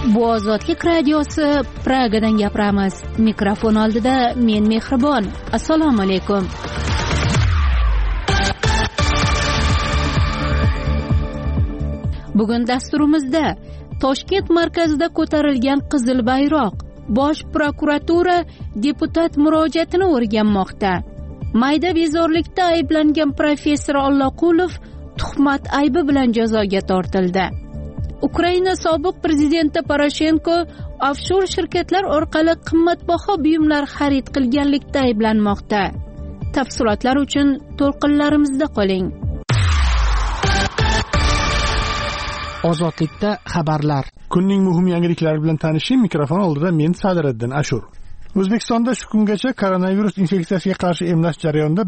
Bu Ozodlik radiosi, Pragadan gapiramiz. Mikrofon oldida men Mehribon. Assalomu alaykum. Bugun dasturimizda Toshkent markazida ko'tarilgan qizil bayroq, Bosh prokuratura deputat murojaatini o'rganmoqda. Mayda bezorlikda ayblangan professor Olloqulov tuhmat aybi bilan jazoga tortildi. Ukraina sobiq prezidenti Poroshenko offshor shirkatlar orqali qimmatbaho buyumlar xarid qilganlikda ayblanmoqda. Tafsilotlar uchun to'lqinlarimizda qoling. Ozodlikda xabarlar. Kunning muhim yangiliklari bilan tanishing. Mikrofon oldida men Sadiriddin Ashur. O'zbekistonda shu kungacha koronavirus infeksiyasiga qarshi emlash jarayonida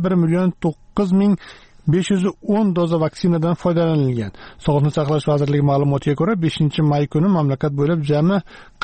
1,9,510 doza vaksinadan foydalanilgan. Sog'liqni saqlash vazirligi ma'lumotiga ko'ra, 5-may kuni mamlakat bo'ylab jami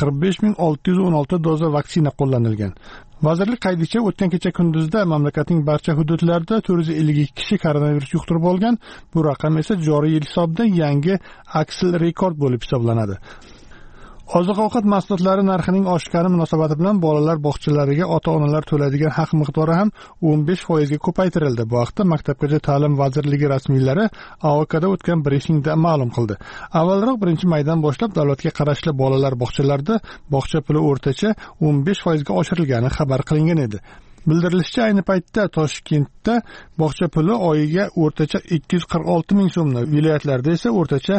45,616 doza vaksina qo'llanilgan. Vazirlik qaydicha o'tgan kecha kunduzda mamlakatning barcha hududlarida 452 kishi koronavirus yuqtirib olgan. Bu raqam esa joriy yil hisobida yangi aksil rekord bo'lib hisoblanadi. Oziq-ovqat mahsulotlari narxining oshgani munosabati bilan bolalar bog'chalariga ota-onalar to'laydigan haq miqdori ham 15% ga ko'paytirildi. Bu haqda Maktabgacha ta'lim vazirligi rasmiylari AOKda o'tgan brifingda ma'lum qildi. Avvalroq 1-maydan boshlab davlatga qarashli bolalar bog'chalarida bog'cha puli o'rtacha 15% ga oshirilgani xabar qilingan edi. Bildirilishicha, ayni paytda Toshkentda bog'cha puli oyiga o'rtacha 246 ming so'mni, viloyatlarda esa o'rtacha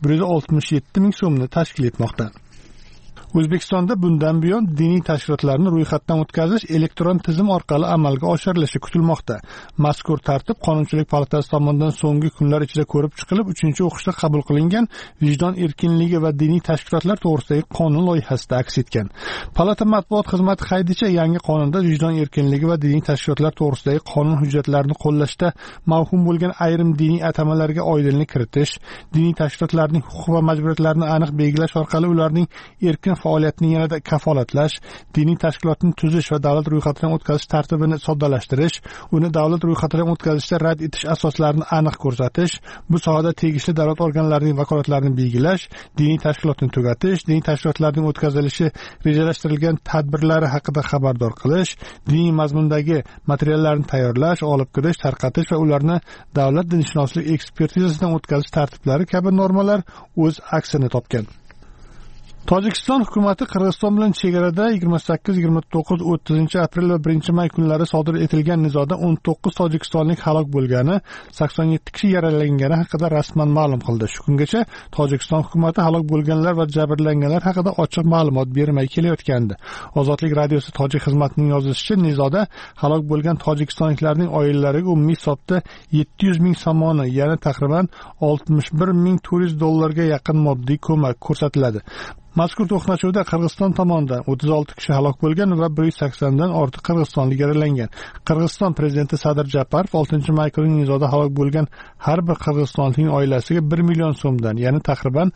167 ming so'mni tashkil etmoqda. O'zbekistonda bundan buyon diniy tashkilotlarni ro'yxatdan o'tkazish elektron tizim orqali amalga oshirilishi kutilmoqda. Mazkur tartib Qonunchilik palatasi tomonidan so'nggi kunlar ichida ko'rib chiqilib, 3-o'qishda qabul qilingan Vijdon erkinligi va diniy tashkilotlar to'g'risidagi qonun loyihasida aks etgan. Palata matbuot xizmati qaydicha, yangi qonunda Vijdon erkinligi va diniy tashkilotlar to'g'risidagi qonun hujjatlarini qo'llashda mavhum bo'lgan ayrim diniy atamalarga oydinlik kiritish, diniy tashkilotlarning huquq va majburiyatlarini aniq belgilash orqali ularning erkin faoliyatini yanada kafolatlash, diniy tashkilotni tuzish va davlat ro'yxatidan o'tkazish tartibini soddalashtirish, uni davlat ro'yxatidan o'tkazishda rad etish asoslarini aniq ko'rsatish, bu sohada tegishli davlat organlarining vakolatlarini belgilash, diniy tashkilotni tugatish, diniy tashkilotlarning o'tkazilishi rejalashtirilgan tadbirlari haqida xabardor qilish, diniy mazmundagi materiallarni tayyorlash, olib kirish, tarqatish va ularni davlat dinshunoslik ekspertizasidan o'tkazish tartiblari kabi normalar o'z aksini topgan. Tojikiston hukumati Qirg'iziston bilan chegarada 28, 29, 30 aprel va 1-may kunlari sodir etilgan nizoda 19 tojikistonlik halok bo'lgani, 87 kishi yaralangani haqida rasman ma'lum qildi. Shu kungacha Tojikiston hukumati halok bo'lganlar va jabrlanganlar haqida ochiq ma'lumot bermay kelayotgandi. Ozodlik radiosi tojik xizmatining yozishicha, nizoda halok bo'lgan tojikistonliklarning oilalariga umumiy hisobda 700 ming somoni, ya'ni taxriban 61 ming $400 ga yaqin moddiy ko'mak ko'rsatiladi. Mazkur to'qnashuvda Qirg'iziston tomonidan 36 kishi halok bo'lgan va 180 dan ortiq qirg'izistonlik yaralangan. Qirg'iziston prezidenti Sadir Japarov 6-may kuni nizoda halok bo'lgan har bir qirg'izistonlikning oilasiga 1 million so'mdan, ya'ni taxriban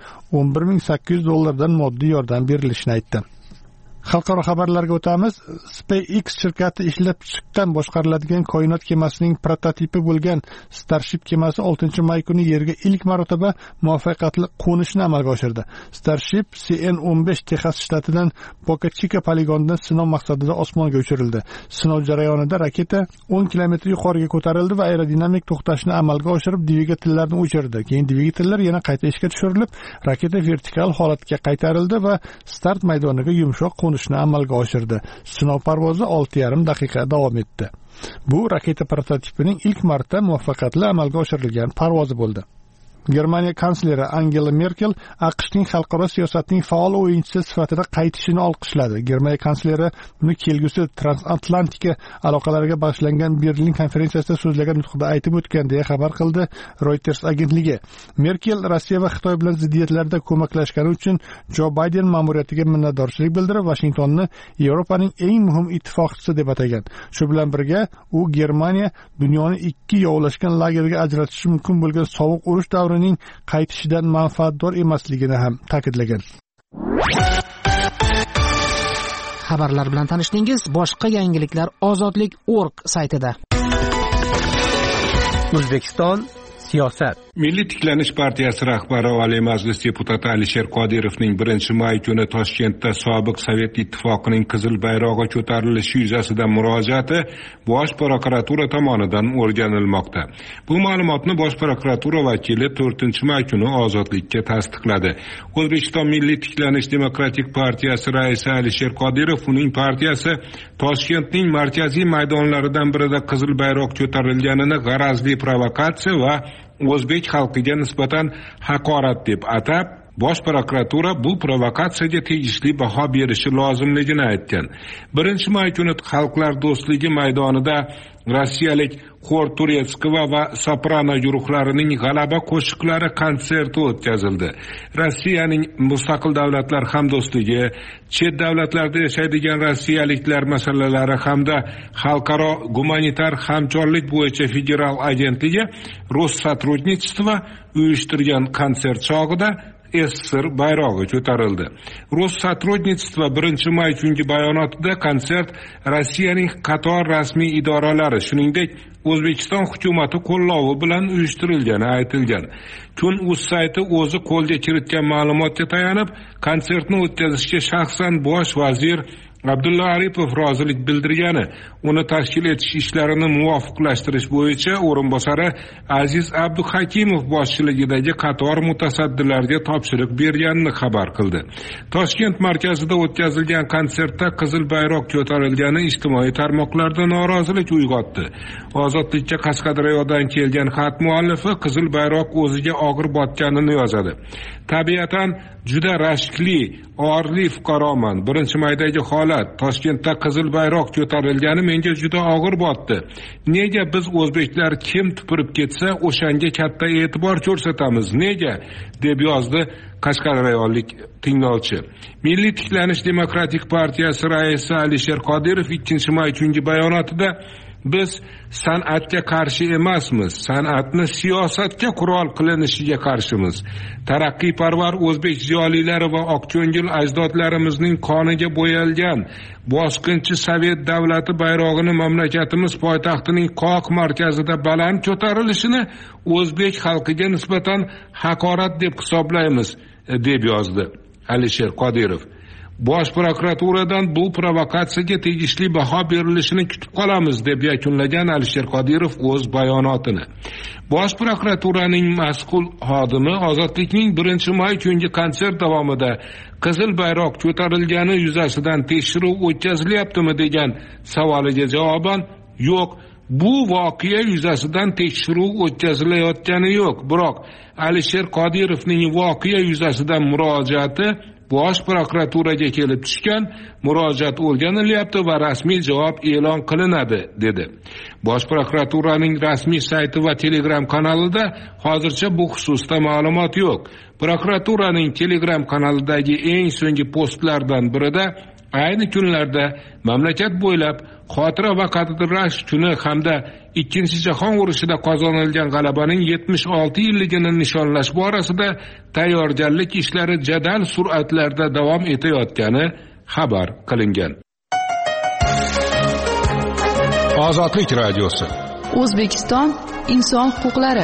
$11,800 dan moddiy yordam berilishini aytdi. Xalqaro xabarlarga o'tamiz. SpaceX shirkati ishlab chiqqan boshqariladigan koinot kemasining prototipi bo'lgan Starship kemasi 6-may kuni Yerga ilk marotaba muvaffaqiyatli qo'nishni amalga oshirdi. Starship CN-15 Texas shtatidan Boca Chica poligonidan sinov maqsadida osmonga uchirildi. Sinov jarayonida raketa 10 kilometr yuqoriga ko'tarildi va aerodinamik to'xtashni amalga oshirib, dvigatellarni o'chirdi. Keyin dvigatellar yana qayta ishga tushirilib, raketa vertikal holatga qaytarildi va start maydoniga yumshoq qo'nishni amalga oshirdi. Sinov parvozi 6,5 daqiqa davom etdi. Bu raketa prototipining ilk marta muvaffaqiyatli amalga oshirilgan parvozi bo'ldi. Germaniya kansleri Angela Merkel AQShning xalqaro siyosatning faol o'yinchisi sifatida qaytishini olqishladi. Germaniya kansleri buni kelgusi transatlantika aloqalariga bag'ishlangan Berlin konferensiyasida so'zlagan nutqida aytib o'tgan, deya xabar qildi Reuters agentligi. Merkel Rossiya va Xitoy bilan ziddiyatlarda ko'maklashgani uchun Jo Bayden ma'muriyatiga minnatdorchilik bildirib, Vashingtonni Yevropaning eng muhim ittifoqchisi deb atagan. Shu bilan birga u Germaniya dunyoni ikki yovlashgan lagerga ajratishi mumkin bo'lgan sovuq urush davrining qaytishidan manfaatdor emasligini ham ta'kidlagan. Xabarlar bilan tanishdingiz. Boshqa yangiliklar Ozodlik.org saytida. O'zbekiston siyosat. Milliy tiklanish partiyasi rahbari Oliy Majlis deputati Alisher Qodirovning 1-may kuni Toshkentda sobiq Sovet ittifoqining qizil bayrog'i ko'tarilishi yuzasidan murojaati Bosh prokuratura tomonidan o'rganilmoqda. Bu ma'lumotni Bosh prokuratura vakili 4-may kuni Ozodlikka tasdiqladi. O'zbekiston Milliy tiklanish demokratik partiyasi raisi Alisher Qodirov uning partiyasi Toshkentning markaziy maydonlaridan birida qizil bayroq ko'tarilganini g'arazli provokatsiya va o'zbek xalqiga nisbatan haqorat deb atab, Bosh prokuratura bu provokatsiyaga tegishli baho berishi lozimligini aytgan. 1-may kuni Xalqlar do'stligi maydonida rossiyalik Xor Turetskova va soprano guruhlarining g'alaba qo'shiqlari konserti o'tkazildi. Rossiyaning Mustaqil Davlatlar hamdo'stligi, chet davlatlarda yashaydigan rossiyaliklar masalalari hamda xalqaro gumanitar hamkorlik bo'yicha federal agentligi Rossотрудничество uyushtirgan konsert chog'ida SSR bayrog'i ko'tarildi. Rossотрудничество 1-may kungi bayonotida konsert Rossiyaning qator rasmiy idoralari, shuningdek O'zbekiston hukumati qo'llovi bilan uyushtirilgani aytilgan. Kun.uz sayti o'zi qo'lga kiritgan ma'lumotga tayanib, konsertni o'tkazishga shaxsan bosh vazir Abdulla Aripov rozilik bildirgani, uni tashkil etish ishlarini muvofiqlashtirish bo'yicha o'rinbosari Aziz Abduhakimov boshchiligidagi qator mutasaddilarga topshiriq berganini xabar qildi. Toshkent markazida o'tkazilgan konsertda qizil bayroq ko'tarilgani ijtimoiy tarmoqlarda norozilik uyg'otdi. Ozodlikka Qashqadaryodan kelgan xat muallifi qizil bayroq o'ziga og'ir botganini yozadi. Tabiatan juda rashkli, orli fuqaroman. 1-maydagi holat, Toshkentda qizil bayroq ko'tarilgani menga juda og'ir botdi. Nega biz o'zbeklar kim tupurib ketsa, o'shanga katta e'tibor ko'rsatamiz? Nega? deb yozdi qashqadaryolik tinglovchi. Milliy tiklanish demokratik partiyasi raisi Alisher Qodirov 2-may kungi bayonotida biz san'atga qarshi emasmiz, san'atni siyosatga qurol qilinishiga qarshimiz. Taraqqiyparvar o'zbek ziyolilari va oqko'ngil ajdodlarimizning qoniga bo'yalgan bosqinchi Sovet davlati bayrog'ini mamlakatimiz poytaxtining qoq markazida baland ko'tarilishini o'zbek xalqiga nisbatan haqorat deb hisoblaymiz, deb yozdi Alisher Qodirov. Bosh prokuraturadan bu provokatsiyaga tegishli baho berilishini kutib qolamiz, deb yakunlagan Alisher Qodirov o'z bayonotini. Bosh prokuraturaning mas'ul xodimi Ozodlikning 1-may kungi konsert davomida qizil bayroq ko'tarilgani yuzasidan tekshiruv o'tkazilyaptimi degan savoliga javoban, yo'q, bu voqea yuzasidan tekshiruv o'tkazilayotgani yo'q. Biroq Alisher Qodirovning voqea yuzasidan murojaati Bosh prokuraturaga kelib tushgan, murojaat o'rganilyapti va rasmiy javob e'lon qilinadi, dedi. Bosh prokuraturaning rasmiy sayti va Telegram kanalida hozircha bu xususda ma'lumot yo'q. Prokuraturaning Telegram kanalidagi eng so'nggi postlardan birida ayni kunlarda mamlakat bo'ylab xotira va qadrlash kuni hamda Ikkinchi jahon urushida qozonilgan g'alabaning 76 yilligini nishonlash borasida tayyorgarlik ishlari jadal sur'atlarda davom etayotgani xabar qilingan. Ozodlik radiosi. O'zbekiston inson huquqlari.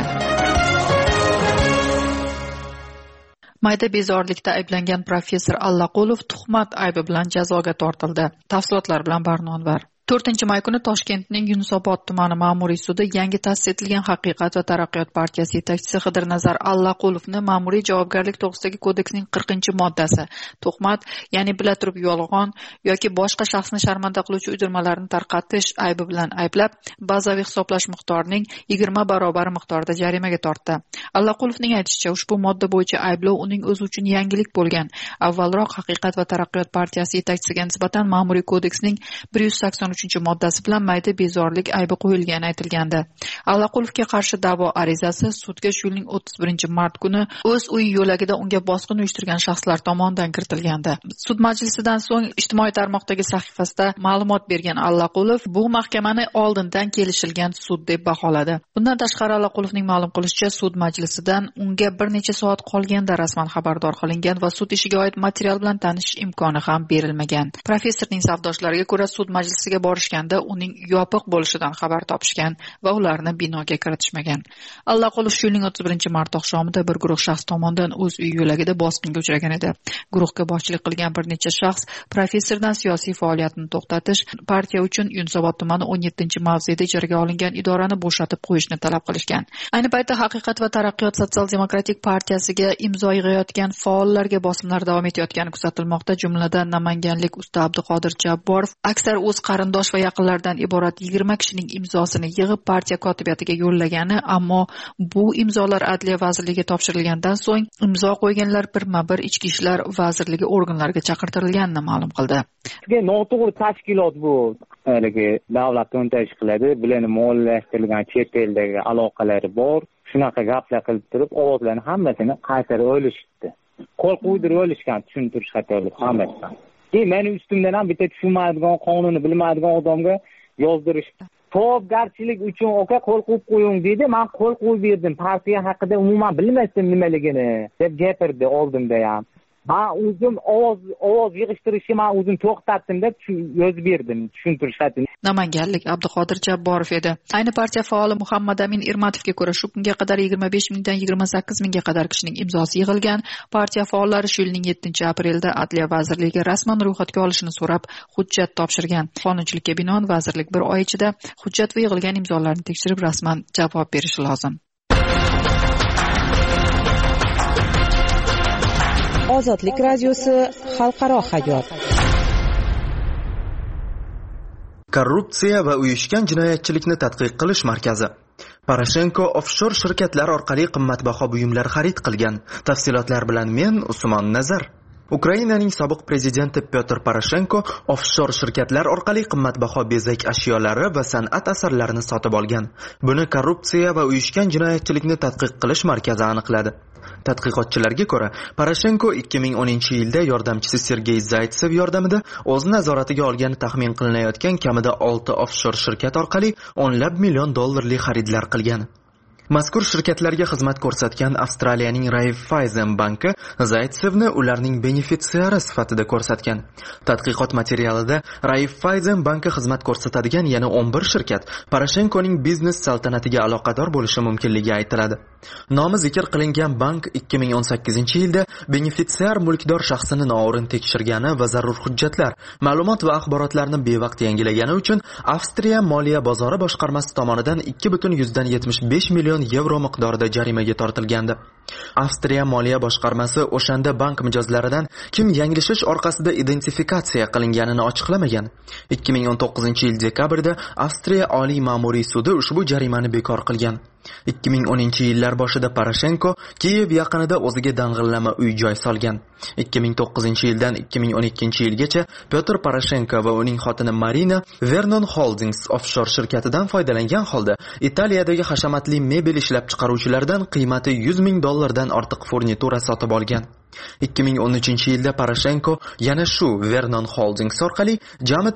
Mayda bezorilikda ayblangan professor Allaqulov tuhmat aybi bilan jazoga tortildi. Tafsilotlar bilan Barnonvar. 4-may kuni Toshkentning Yunusobod tumani ma'muriy sudi yangi ta'sis etilgan Haqiqat va taraqqiyot partiyasi yetakchisi Xidirnazar Allaqulovni ma'muriy javobgarlik to'g'risidagi kodeksning 40-moddasi tuhmat, ya'ni bila turib yolg'on yoki boshqa shaxsni sharmanda qiluvchi uydirmalarni tarqatish aybi bilan ayblab, bazaviy hisoblash miqdorining 20 barobar miqdorida jarimaga tortdi. Allaqulovning aytishicha, ushbu modda bo'yicha ayblov uning o'zi uchun yangilik bo'lgan. Avvalroq Haqiqat va taraqqiyot partiyasi yetakchisiga nisbatan ma'muriy kodeksning 183-moddasi bilan mayda bezorilik aybi qo'yilgani aytilgandi. Allaqulovga qarshi da'vo arizasi sudga shu yilning 31-mart kuni o'z uy yo'lagida unga bosqin uyushtirgan shaxslar tomonidan kiritilgandi. Sud majlisidan so'ng ijtimoiy tarmoqdagi sahifasida ma'lumot bergan Allaqulov bu mahkamani oldindan kelishilgan sud deb baholadi. Bundan tashqari Allaqulovning ma'lum qilishicha, sud majlisidan unga bir necha soat qolganda rasman xabardor qilingan va sud ishiga oid material bilan tanishish imkoni ham berilmagan. Professorning safdoshlariga ko'ra, sud majlisiga borishganda uning yopiq bo'lishidan xabar topishgan va ularni binoga kiritishmagan. Allaqulov shu yilning 31-mart oqshomida bir guruh shaxs tomonidan o'z uyi yo'lagida bosqinga uchragan edi. Guruhga boshchilik qilgan bir necha shaxs professordan siyosiy faoliyatini to'xtatish, partiya uchun Yunusobod tumani 17-mavzeda ijaraga olingan idorani bo'shatib qo'yishni talab qilishgan. Ayni paytda Haqiqat va taraqqiyot sotsial-demokratik partiyasiga imzo yig'ayotgan faollarga bosimlar davom etayotgani kuzatilmoqda. Jumladan namanganlik usta Abduqodir Jabborov aksar o'z qarindosh va yaqinlaridan iborat 20 kishining imzosini yig'ib partiya kotibiyatiga yo'llagani, ammo bu imzolar Adliya vazirligiga topshirilgandan so'ng imzo qo'yganlar birma-bir Ichki ishlar vazirligi organlariga chaqirtirilganini ma'lum qildi. Noto'g'ri tashkilot bu. Davlat to'ntarish qiladi, bularni moliyalashtirilgan chet eldagi aloqalari bor. Shunaqa gaplar qilib turib, ovozlarni hammasini qaytarib olishdi. Qo'l qo'ydirib olishgan, tushuntirish xatolik hammasidan. Meni ustimdan ham bitta tushunmaydigan, qonunni bilmaydigan odamga yozdirish. Javobgarchilik uchun qo'l qo'yib qo'ying dedi. Men qo'l qo'yib berdim. Partiya haqida umuman bilmasdim nimaligini deb gapirdi oldimda ham. Ben o'zim ovoz yig'ishtirishni men o'zim to'xtatdim deb yozib berdim, tushuntirishadi. Namanganlik Abduqodir Jabborov edi. Ayni partiya faoli Muhammad Amin Irmatovga ko'ra shu kunga qadar 25 mingdan 28 mingga qadar kishining imzosi yig'ilgan. Partiya faollari shu yilning 7-aprelda Adliya vazirligiga rasman ro'yxatga olishni so'rab hujjat topshirgan. Qonunchilikka binoan vazirlik bir oy ichida hujjat va yig'ilgan imzolarni tekshirib rasman javob berishi lozim. Ozodlik radiosi xalqaro hayot. Korrupsiya va uyushgan jinoyatchilikni tadqiq qilish markazi. Poroshenko offshor shirkatlar orqali qimmatbaho buyumlar xarid qilgan. Tafsilotlar bilan men Usmon Nazar. Ukrainaning sobiq prezidenti Pyotr Poroshenko offshor shirkatlar orqali qimmatbaho bezak ashyolari va san'at asarlarini sotib olgan. Buni korrupsiya va uyushgan jinoyatchilikni tadqiq qilish markazi aniqladi. Tadqiqotchilarga ko'ra, Poroshenko 2010-yilda yordamchisi Sergey Zaytsev yordamida o'z nazoratiga olgani taxmin qilinayotgan kamida 6 offshor shirkat orqali o'nlab million dollarlik xaridlar qilgan. Mazkur shirkatlarga xizmat ko'rsatgan Avstraliyaning Raiffeisen banki Zaytsevni ularning benefitsiari sifatida ko'rsatgan. Tadqiqot materialida Raiffeisen banki xizmat ko'rsatadigan yana 11 shirkat Poroshenkoning biznes saltanatiga aloqador bo'lishi mumkinligi aytiladi. Nomi zikr qilingan bank 2018-yilda benefitsiar mulkdor shaxsini noo'rin tekshirgani va zarur hujjatlar, ma'lumot va axborotlarni bevaqt yangilagani uchun Avstriya Moliya bozori boshqarmasi tomonidan 2,75 million yevro miqdorida jarimaga tortilgandi. Avstriya Moliya boshqarmasi o'shanda bank mijozlaridan kim yanglishish orqasida identifikatsiya qilinganini ochiqlamagan. 2019-yil dekabrda Avstriya Oliy ma'muriy sudi ushbu jarimani bekor qilgan. 2010-yillar boshida Poroshenko Kiyev yaqinida o'ziga dang'illama uy-joy solgan. 2009-yildan 2012-yilgacha Pyotr Poroshenko va uning xotini Marina Vernon Holdings offshor shirkatidan foydalangan holda Italiyadagi hashamatli mebel ishlab chiqaruvchilardan qiymati 100 ming dollardan ortiq furnitura sotib olgan. 2013-yilda Poroshenko yana shu Vernon Holdings orqali jami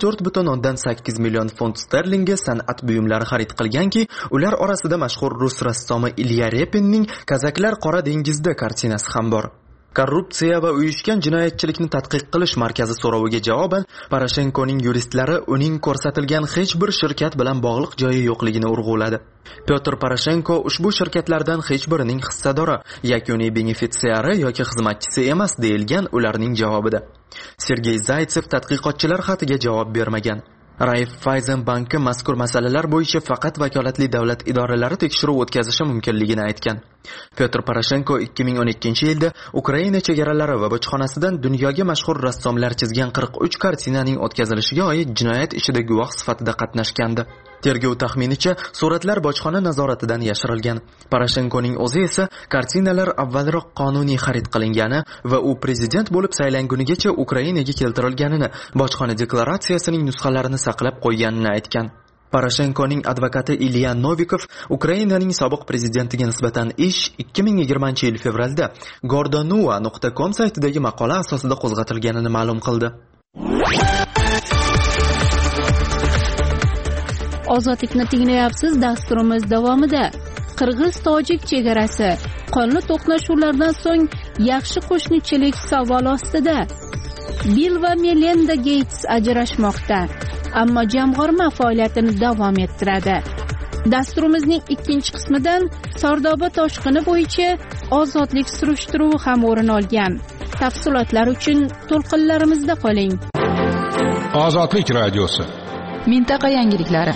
4,8 million funt sterlingga san'at buyumlari xarid qilganki, ular orasida mashhur rus rassomi Ilya Repinning Kazaklar qora dengizda kartinasi ham bor. Korrupsiya va uyushgan jinoyatchilikni tadqiq qilish markazi so'roviga javoban Poroshenkoning yuristlari uning ko'rsatilgan hech bir shirkat bilan bog'liq joyi yo'qligini urg'uladi. Pyotr Poroshenko ushbu shirkatlardan hech birining hissadori, yakuniy benefitsiari yoki xizmatchisi emas deyilgan ularning javobida. Sergey Zaytsev tadqiqotchilar xatiga javob bermagan. Raiffeisen banki mazkur masalalar bo'yicha faqat vakolatli davlat idoralari tekshiruv o'tkazishi mumkinligini aytgan. Pyotr Poroshenko 2012-yilda Ukraina chegaralari va bojxonasidan dunyoga mashhur rassomlar chizgan 43 kartinaning o'tkazilishiga oid jinoyat ishida guvoh sifatida qatnashgandi. Tergov taxminicha suratlar bojxona nazoratidan yashirilgan. Poroshenkoning o'zi esa kartinalar avvalroq qonuniy xarid qilingani va u prezident bo'lib saylangunigacha Ukrainaga keltirilganini, bojxona deklaratsiyasining nusxalarini saqlab qo'yganini aytgan. Poroshenkoning advokati Ilya Novikov Ukrainaning sobiq prezidentiga nisbatan ish 2020-yil fevralda Gordonua.com saytidagi maqola asosida qo'zg'atilganini ma'lum qildi. Ozodlikni tinglayapsiz. Dasturimiz davomida Qirg'iz-Tojik chegarasi qonli to'qnashuvlardan so'ng yaxshi qo'shnichilik savol ostida. Bill va Melinda Gates ajrashmoqda. ammo jamg'arma faoliyatini davom ettiradi. Dasturimizning ikkinchi qismidan Sardoba toshqini bo'yicha ozodlik surishtiruvi ham o'rin olgan. Tafsilotlar uchun to'lqinlarimizda qoling. Ozodlik radiosi. Mintaqa yangiliklari.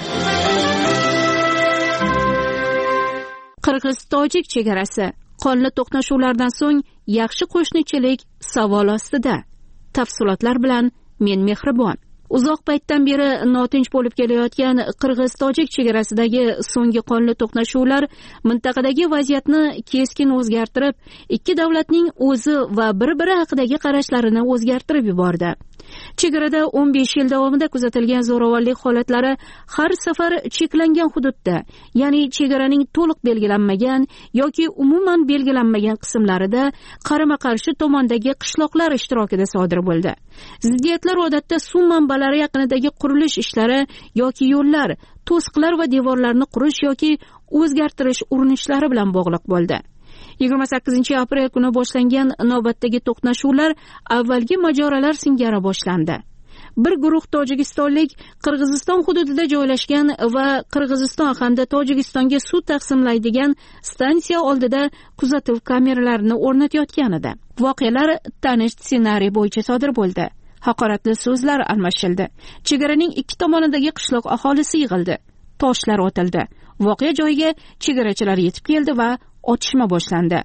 Qirg'iz-tojik chegarasi. Qonli to'qnashuvlardan so'ng yaxshi qo'shnichilik savol ostida. Tafsilotlar bilan men Mehribon. Uzoq paytdan beri notinch bo'lib kelayotgan Qirg'iz-tojik chegarasidagi so'nggi qonli to'qnashuvlar mintaqadagi vaziyatni keskin o'zgartirib, ikki davlatning o'zi va bir-biri haqidagi qarashlarini o'zgartirib yubordi. Chegarada 15 yil davomida kuzatilgan zo'ravonlik holatlari har safar cheklangan hududda, ya'ni chegaraning to'liq belgilanmagan yoki umuman belgilanmagan qismlarida qarama-qarshi tomondagi qishloqlar ishtirokida sodir bo'ldi. Ziddiyatlar odatda suv manbalari yaqinidagi qurilish ishlari yoki yo'llar, to'siqlar va devorlarni qurish yoki o'zgartirish urinishlari bilan bog'liq bo'ldi. 28-aprel kuni boshlangan navbatdagi to'qnashuvlar avvalgi majoralar singari boshlandi. Bir guruh tojikistonlik Qirg'iziston hududida joylashgan va Qirg'iziston hamda Tojikistonga suv taqsimlaydigan stansiya oldida kuzatuv kameralarini o'rnatayotgan edi. Voqealar tanish ssenariy bo'yicha sodir bo'ldi. Haqoratli so'zlar almashildi. Chegaraning ikki tomonidagi qishloq aholisi yig'ildi. Toshlar otildi. Voqea joyiga chegarachilar yetib keldi va otishma boshlandi.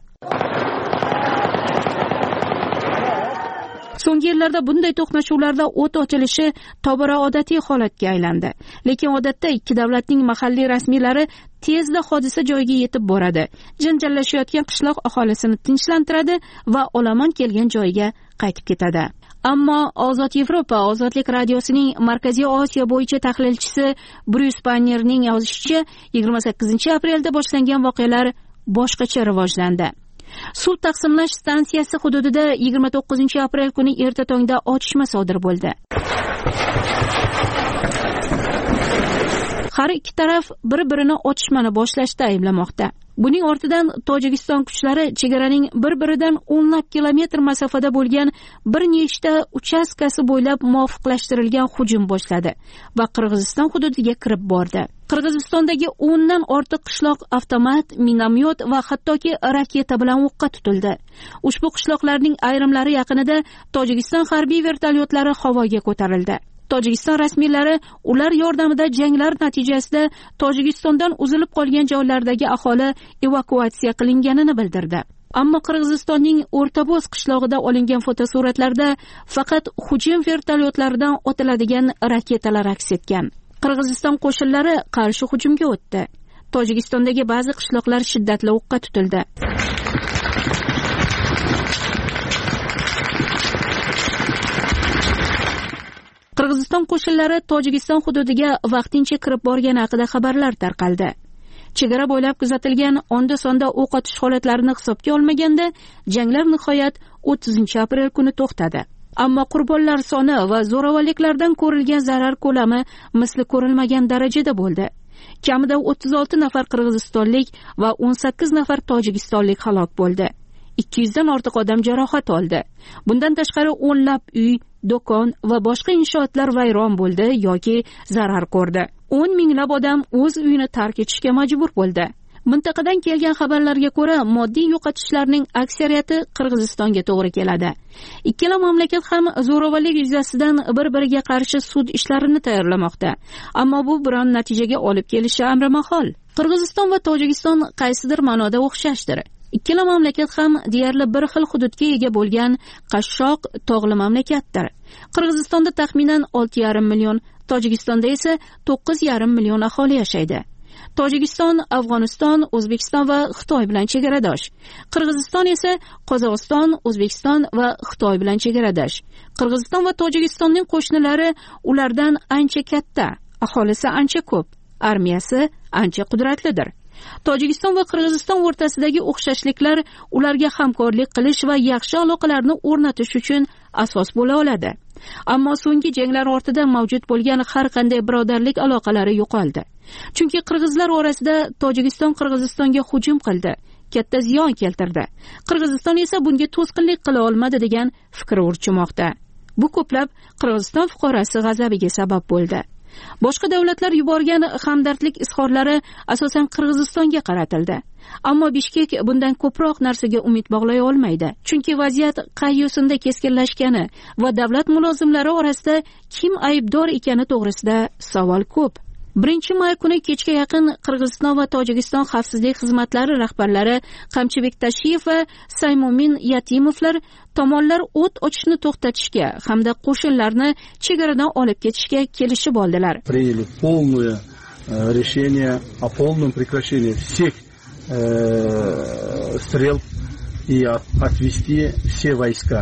So'nggi yillarda bunday to'qnashuvlarda o't ochilishi tobora odatiy holatga aylandi. Lekin odatda ikki davlatning mahalliy rasmiylari tezda hodisa joyiga yetib boradi. Janjallashayotgan qishloq aholisini tinchlantiradi va olomon kelgan joyiga qaytib ketadi. Ammo Ozod Yevropa Ozodlik radiosining Markaziy Osiyo bo'yicha tahlilchisi Bryus Pannerning yozishicha, 28-aprelda boshlangan voqealar boshqacha rivojlandi. Suv taqsimlash stansiyasi hududida 29-aprel kuni erta tongda otishma sodir bo'ldi. Har ikki taraf bir-birini otishmani boshlashda ayblamoqda. Buning ortidan Tojikiston kuchlari chegaraning bir-biridan o'nlab kilometr masofada bo'lgan bir nechta uchastkasi bo'ylab muvofiqlashtirilgan hujum boshladi va Qirg'iziston hududiga kirib bordi. Qirg'izistondagi 10 dan ortiq qishloq avtomat, minomyot va hattoki raketa bilan o'qqa tutildi. Ushbu qishloqlarning ayrimlari yaqinida Tojikiston harbiy vertolyotlari havoga ko'tarildi. Tojikiston rasmiylari ular yordamida janglar natijasida Tojikistondan uzilib qolgan joylardagi aholi evakuatsiya qilinganini bildirdi. Ammo Qirg'izistonning O'rtaboz qishlog'ida olingan fotosuratlarda faqat hujum vertolyotlaridan otiladigan raketalar aks etgan. Qirg'iziston qo'shinlari qarshi hujumga o'tdi. Tojikistondagi ba'zi qishloqlar shiddatli o'qqa tutildi. Qirg'iziston qo'shinlari Tojikiston hududiga vaqtincha kirib borgani haqida xabarlar tarqaldi. Chegara bo'ylab kuzatilgan onda-sonda o'q otish holatlarini hisobga olmaganda, janglar nihoyat 30-aprel kuni to'xtadi. Ammo qurbonlar soni va zo'ravonliklardan ko'rilgan zarar ko'lami misli ko'rilmagan darajada bo'ldi. Kamida 36 nafar qirg'izistonlik va 18 nafar tojikistonlik halok bo'ldi. 200 dan ortiq odam jarohat oldi. Bundan tashqari o'nlab uy, do'kon va boshqa inshootlar vayron bo'ldi yoki zarar ko'rdi. 10 minglab odam o'z uyini tark etishga majbur bo'ldi. Mintaqadan kelgan xabarlarga ko'ra, moddiy yo'qotishlarning aksariyati Qirg'izistonga to'g'ri keladi. Ikkala mamlakat ham zo'ravonlik yuzasidan bir-biriga qarshi sud ishlarini tayyorlamoqda. Ammo bu biron natijaga olib kelishi amri mahol. Qirg'iziston va Tojikiston qaysidir ma'noda o'xshashdir. Ikkala mamlakat ham deyarli bir xil hududga ega bo'lgan qashshoq tog'li mamlakatdir. Qirg'izistonda taxminan 6,5 million, Tojikistonda esa 9,5 million aholi yashaydi. Tojikiston, Afg'oniston, O'zbekiston va Xitoy bilan chegaradosh. Qirg'iziston esa Qozog'iston, O'zbekiston va Xitoy bilan chegaradosh. Qirg'iziston va Tojikistonning qo'shnilari ulardan ancha katta, aholisi ancha ko'p, armiyasi ancha qudratlidir. Tojikiston va Qirg'iziston o'rtasidagi o'xshashliklar ularga hamkorlik qilish va yaxshi aloqalarni o'rnatish uchun asos bo'la oladi. Ammo so'nggi janglar ortida mavjud bo'lgan har qanday birodarlik aloqalari yo'qoldi. Chunki qirg'izlar orasida Tojikiston Qirg'izistonga hujum qildi, katta ziyon keltirdi. Qirg'iziston esa bunga to'sqinlik qila olmadi degan fikr urchimoqda. Bu ko'plab Qirg'iziston fuqarosi g'azabiga sabab bo'ldi. boshqa davlatlar yuborgan hamdardlik izhorlari asosan Qirg'izistonga qaratildi. Ammo Bishkek bundan ko'proq narsaga umid bog'lay olmaydi. Chunki vaziyat qay yo'sinda keskinlashgani va davlat mulozimlari orasida kim aybdor ekani to'g'risida savol ko'p. 1-may kuni kechga yaqin Qirg'iziston va Tojikiston xavfsizlik xizmatlari rahbarlari Qamchibek Tashiyev va Saymomin Yatimovlar tomonlar o't ochishni to'xtatishga hamda qo'shinlarni chegaradan olib ketishga kelishib oldilar. Приняли полное решение о полном прекращении всех стрел и отвести все войска,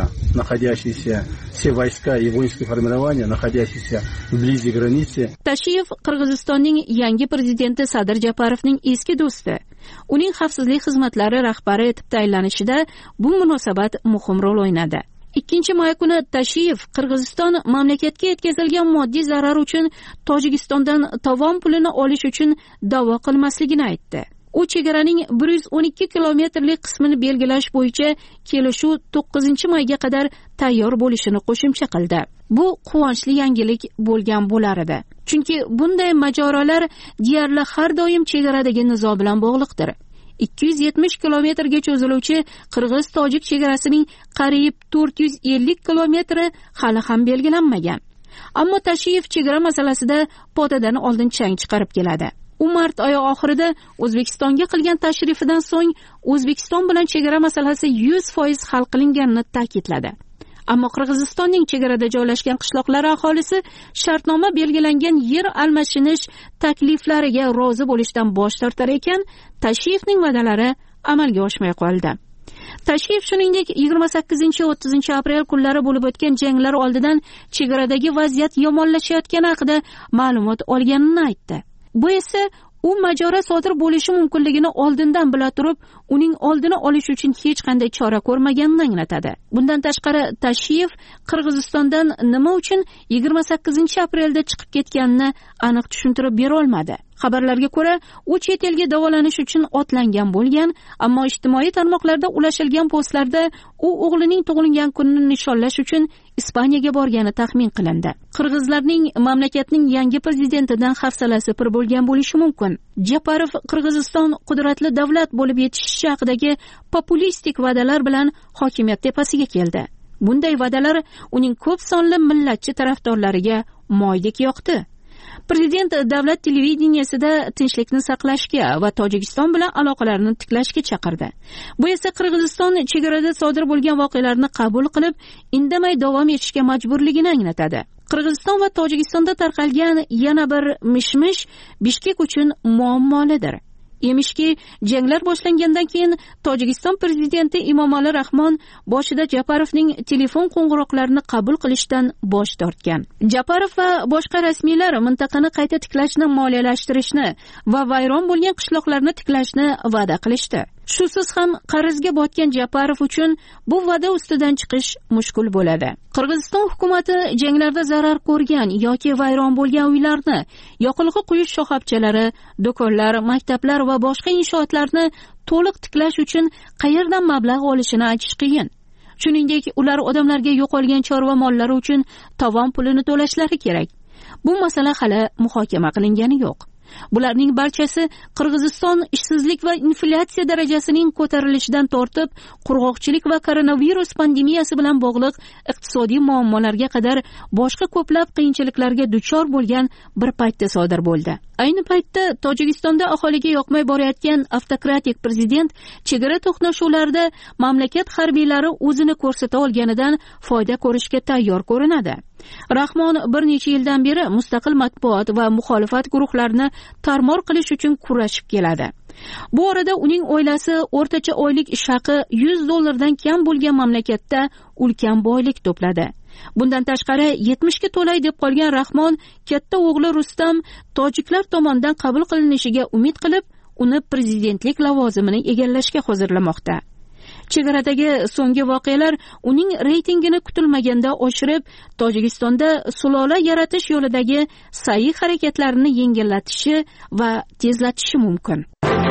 все войска и воинские формирования, находящиеся вблизи границы. Tashiyev Qirg'izistonning yangi prezidenti Sadir Japarovning eski do'sti. Uning xavfsizlik xizmatlari rahbari etib tayinlanishida bu munosabat muhim rol o'ynadi. 2-may kuni Tashiyev Qirg'iziston mamlakatga yetkazilgan moddiy zarar uchun Tojikistondan tovon pulini olish uchun da'vo qilmasligini aytdi. U chegaraning 112 kilometrlik qismini belgilash bo'yicha kelishuv 9-mayga qadar tayyor bo'lishini qo'shimcha qildi. Bu quvonchli yangilik bo'lgan bo'lar edi. Chunki bunday mojarolar deyarli har doim chegaradagi nizo bilan bog'liqdir. 270 kilometrga cho'ziluvchi Qirg'iz-Tojik chegarasining qariyb 450 kilometri hali ham belgilanmagan. Ammo Tashiyev chegara masalasida podadan oldin chang chiqarib keladi. U mart oyi oxirida O'zbekistonga qilgan tashrifidan so'ng O'zbekiston bilan chegara masalasi 100% hal qilinganini ta'kidladi. Ammo Qirg'izistonning chegarada joylashgan qishloqlari aholisi shartnoma belgilangan yer almashinish takliflariga rozi bo'lishdan bosh tortar ekan, Tashiyevning va'dalari amalga oshmay qoldi. Tashiyev shuningdek 28-30 aprel kunlari bo'lib o'tgan janglar oldidan chegaradagi vaziyat yomonlashayotgani haqida ma'lumot olganini aytdi. Bu esa u majora sodir bo'lishi mumkinligini oldindan bila turib, uning oldini olish uchun hech qanday chora ko'rmaganini anglatadi. Bundan tashqari Tashiyev Qirg'izistondan nima uchun 28-aprelda chiqib ketganini aniq tushuntirib bera olmadi. Xabarlarga ko'ra, u chet elga davolanish uchun otlangan bo'lgan, ammo ijtimoiy tarmoqlarda ulashilgan postlarda u o'g'lining tug'ilgan kunini nishonlash uchun Ispaniyaga borgani taxmin qilindi. Qirg'izlarning mamlakatning yangi prezidentidan hafsalasi pir bo'lgan bo'lishi mumkin. Japarov Qirg'iziston qudratli davlat bo'lib yetishishi haqidagi populistik va'dalar bilan hokimiyat tepasiga keldi. Bunday va'dalar uning ko'p sonli millatchi tarafdorlariga moydek yoqdi. Prezident davlat televideniyasida tinchlikni saqlashga va Tojikiston bilan aloqalarni tiklashga chaqirdi. Bu esa Qirg'iziston chegarada sodir bo'lgan voqealarni qabul qilib, indamay davom etishga majburligini anglatadi. Qirg'iziston va Tojikistonda tarqalgan yana bir mishmish Bishkek uchun muammolidir. Emishki, janglar boshlangandan keyin Tojikiston prezidenti Emomali Rahmon boshida Japarovning telefon qo'ng'iroqlarini qabul qilishdan bosh tortgan. Japarov va boshqa rasmiylar mintaqani qayta tiklashni moliyalashtirishni va vayron bo'lgan qishloqlarni tiklashni va'da qilishdi. Shusiz ham qarzga botgan Japarov uchun bu va'da ustidan chiqish mushkul bo'ladi. Qirg'iziston hukumati janglarda zarar ko'rgan yoki vayron bo'lgan uylarni, yoqilg'i quyish shoxobchalari, do'konlar, maktablar va boshqa inshootlarni to'liq tiklash uchun qayerdan mablag' olishini aytish qiyin. Shuningdek, ular odamlarga yo'qolgan chorva mollari uchun tovon pulini to'lashlari kerak. Bu masala hali muhokama qilingani yo'q. Bularning barchasi Qirg'iziston ishsizlik va inflyatsiya darajasining ko'tarilishidan tortib, qurg'oqchilik va koronavirus pandemiyasi bilan bog'liq iqtisodiy muammolarga qadar boshqa ko'plab qiyinchiliklarga duchor bo'lgan bir paytda sodir bo'ldi. Ayni paytda Tojikistonda aholiga yoqmay borayotgan avtokratik prezident chegara to'qnashuvlarida mamlakat harbiylari o'zini ko'rsata olganidan foyda ko'rishga tayyor ko'rinadi. Rahmon bir necha yildan beri mustaqil matbuot va muxolifat guruhlarini tarmor qilish uchun kurashib keladi. Bu orada uning oilasi o'rtacha oylik ish haqi $100 kam bo'lgan mamlakatda ulkan boylik to'pladi. Bundan tashqari 70 ga to'lay deb qolgan Rahmon katta o'g'li Rustam tojiklar tomonidan qabul qilinishiga umid qilib, uni prezidentlik lavozimini egallashga hozirlamoqda. Chegaradagi so'nggi voqealar uning reytingini kutilmaganda oshirib, Tojikistonda sulola yaratish yo'lidagi sa'y harakatlarini yengillatishi va tezlatishi mumkin.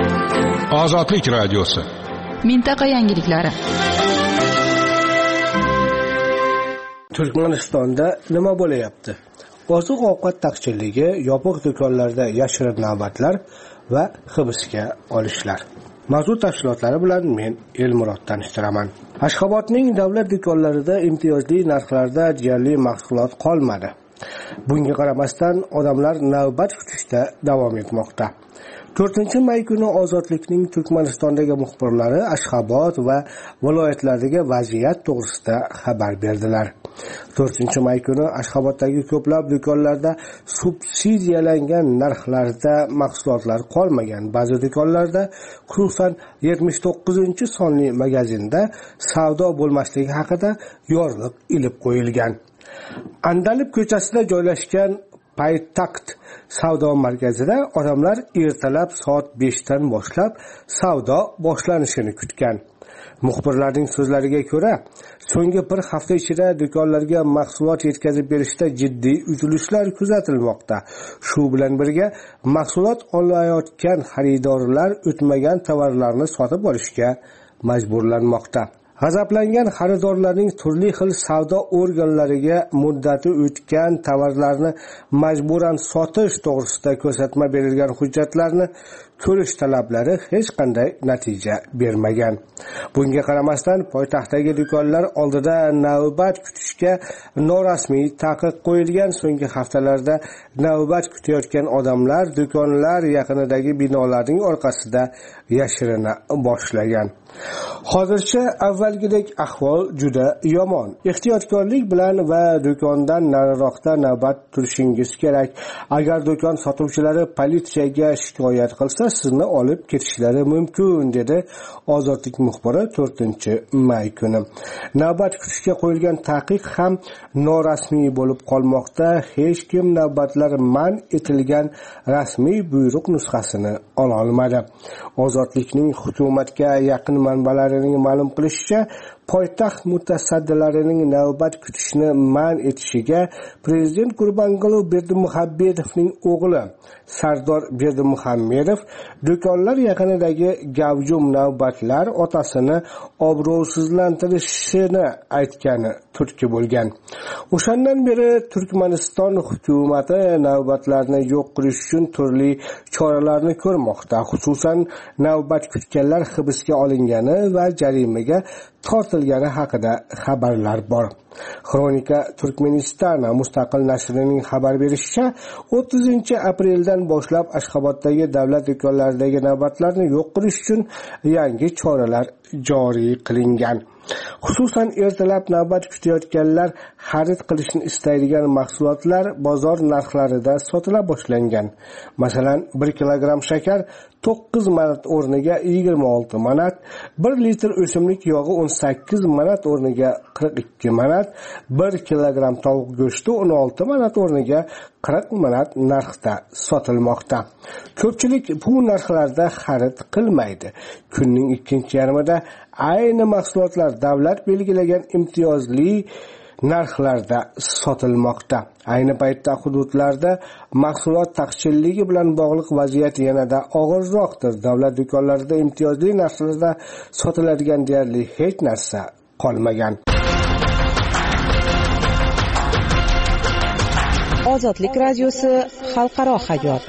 Ozodlik radiosi. Mintaqa yangiliklari. Turkmanistonda nima bo'layapti? oziq-ovqat taqchilligi, yopiq do'konlarda yashirin navbatlar va hibsga olishlar. Mavzu tafsilotlari bilan men Elmurod tanishtiraman. Ashxobodning davlat do'konlarida imtiyozli narxlarda deyarli mahsulot qolmadi. Bunga qaramasdan odamlar navbat kutishda davom etmoqda. 4-may kuni Ozodlikning Turkmanistondagi muxbirlari Ashxobod va viloyatlardagi vaziyat to'g'risida xabar berdilar. 4-may kuni Ashxoboddagi ko'plab do'konlarda subsidiyalangan narxlarda mahsulotlar qolmagan. Ba'zi do'konlarda, xususan 79-sonli magazinda savdo bo'lmasligi haqida yorliq ilib qo'yilgan. Andalib ko'chasida joylashgan Paytaxt savdo markazida odamlar ertalab soat 5 dan boshlab savdo boshlanishini kutgan. Muxbirlarning so'zlariga ko'ra, so'nggi bir hafta ichida do'konlarga mahsulot yetkazib berishda jiddiy uzilishlar kuzatilmoqda. Shu bilan birga mahsulot olayotgan xaridorlar o'tmagan tovarlarni sotib olishga majburlanmoqda. G'azablangan xaridorlarning turli xil savdo organlariga muddati o'tgan tovarlarni majburan sotish to'g'risida ko'rsatma berilgan hujjatlarni ko'rish talablari hech qanday natija bermagan. Bunga qaramasdan poytaxtdagi do'konlar oldida navbat kutishga norasmiy taqiq qo'yilgan. So'nggi haftalarda navbat kutayotgan odamlar do'konlar yaqinidagi binolarning orqasida yashirina boshlagan. Hozircha avvalgidek ahvol juda yomon. Ehtiyotkorlik bilan va do'kondan nariroqda navbat turishingiz kerak. Agar do'kon sotuvchilari politsiyaga shikoyat qilsa, sizni olib ketishlari mumkin, dedi Ozodlik muxbiri 4-may kuni. Navbat kutishga qo'yilgan taqiq ham norasmiy bo'lib qolmoqda. Hech kim navbatlar man etilgan rasmiy buyruq nusxasini ola olmadi. Ozodlikning hukumatga yaqin manbalarining ma'lum qilishicha, poytaxt mutasaddilarining navbat kutishni man etishiga prezident Gurbanguli Berdimuhammedovning o'g'li Sardor Berdimuhammedov do'konlar yaqinidagi gavjum navbatlar otasini obro'sizlantirishini aytgani turtki bo'lgan. O'shandan beri Turkmaniston hukumati navbatlarni yo'q qilish uchun turli choralarni ko'rmoqda. Xususan, navbat kutganlar hibsga olingani va jarimaga tortilgani haqida xabarlar bor. Xronika Turkmeniston mustaqil nashrining xabar berishicha, 30-apreldan boshlab Ashxoboddagi davlat do'konlaridagi navbatlarni yo'q qilish uchun yangi choralar joriy qilingan. Xususan, ertalab navbat kutayotganlar xarid qilishni istaydigan mahsulotlar bozor narxlarida sotila boshlangan. Masalan, 1 kilogramm shakar 9 manat o'rniga 26 manat, 1 litr o'simlik yog'i 18 manat o'rniga 42 manat, 1 kilogramm tovuq go'shti 16 manat o'rniga 40 manat narxda sotilmoqda. Ko'pchilik bu narxlarda xarid qilmaydi. Kunning ikkinchi yarmida ayni mahsulotlar davlat belgilagan imtiyozli narxlarda sotilmoqda. Ayni paytda hududlarda mahsulot taqchilligi bilan bog'liq vaziyat yanada og'irroqdir. Davlat do'konlarida imtiyozli narxlarda sotiladigan deyarli hech narsa qolmagan. Ozodlik radiosi xalqaro hayot.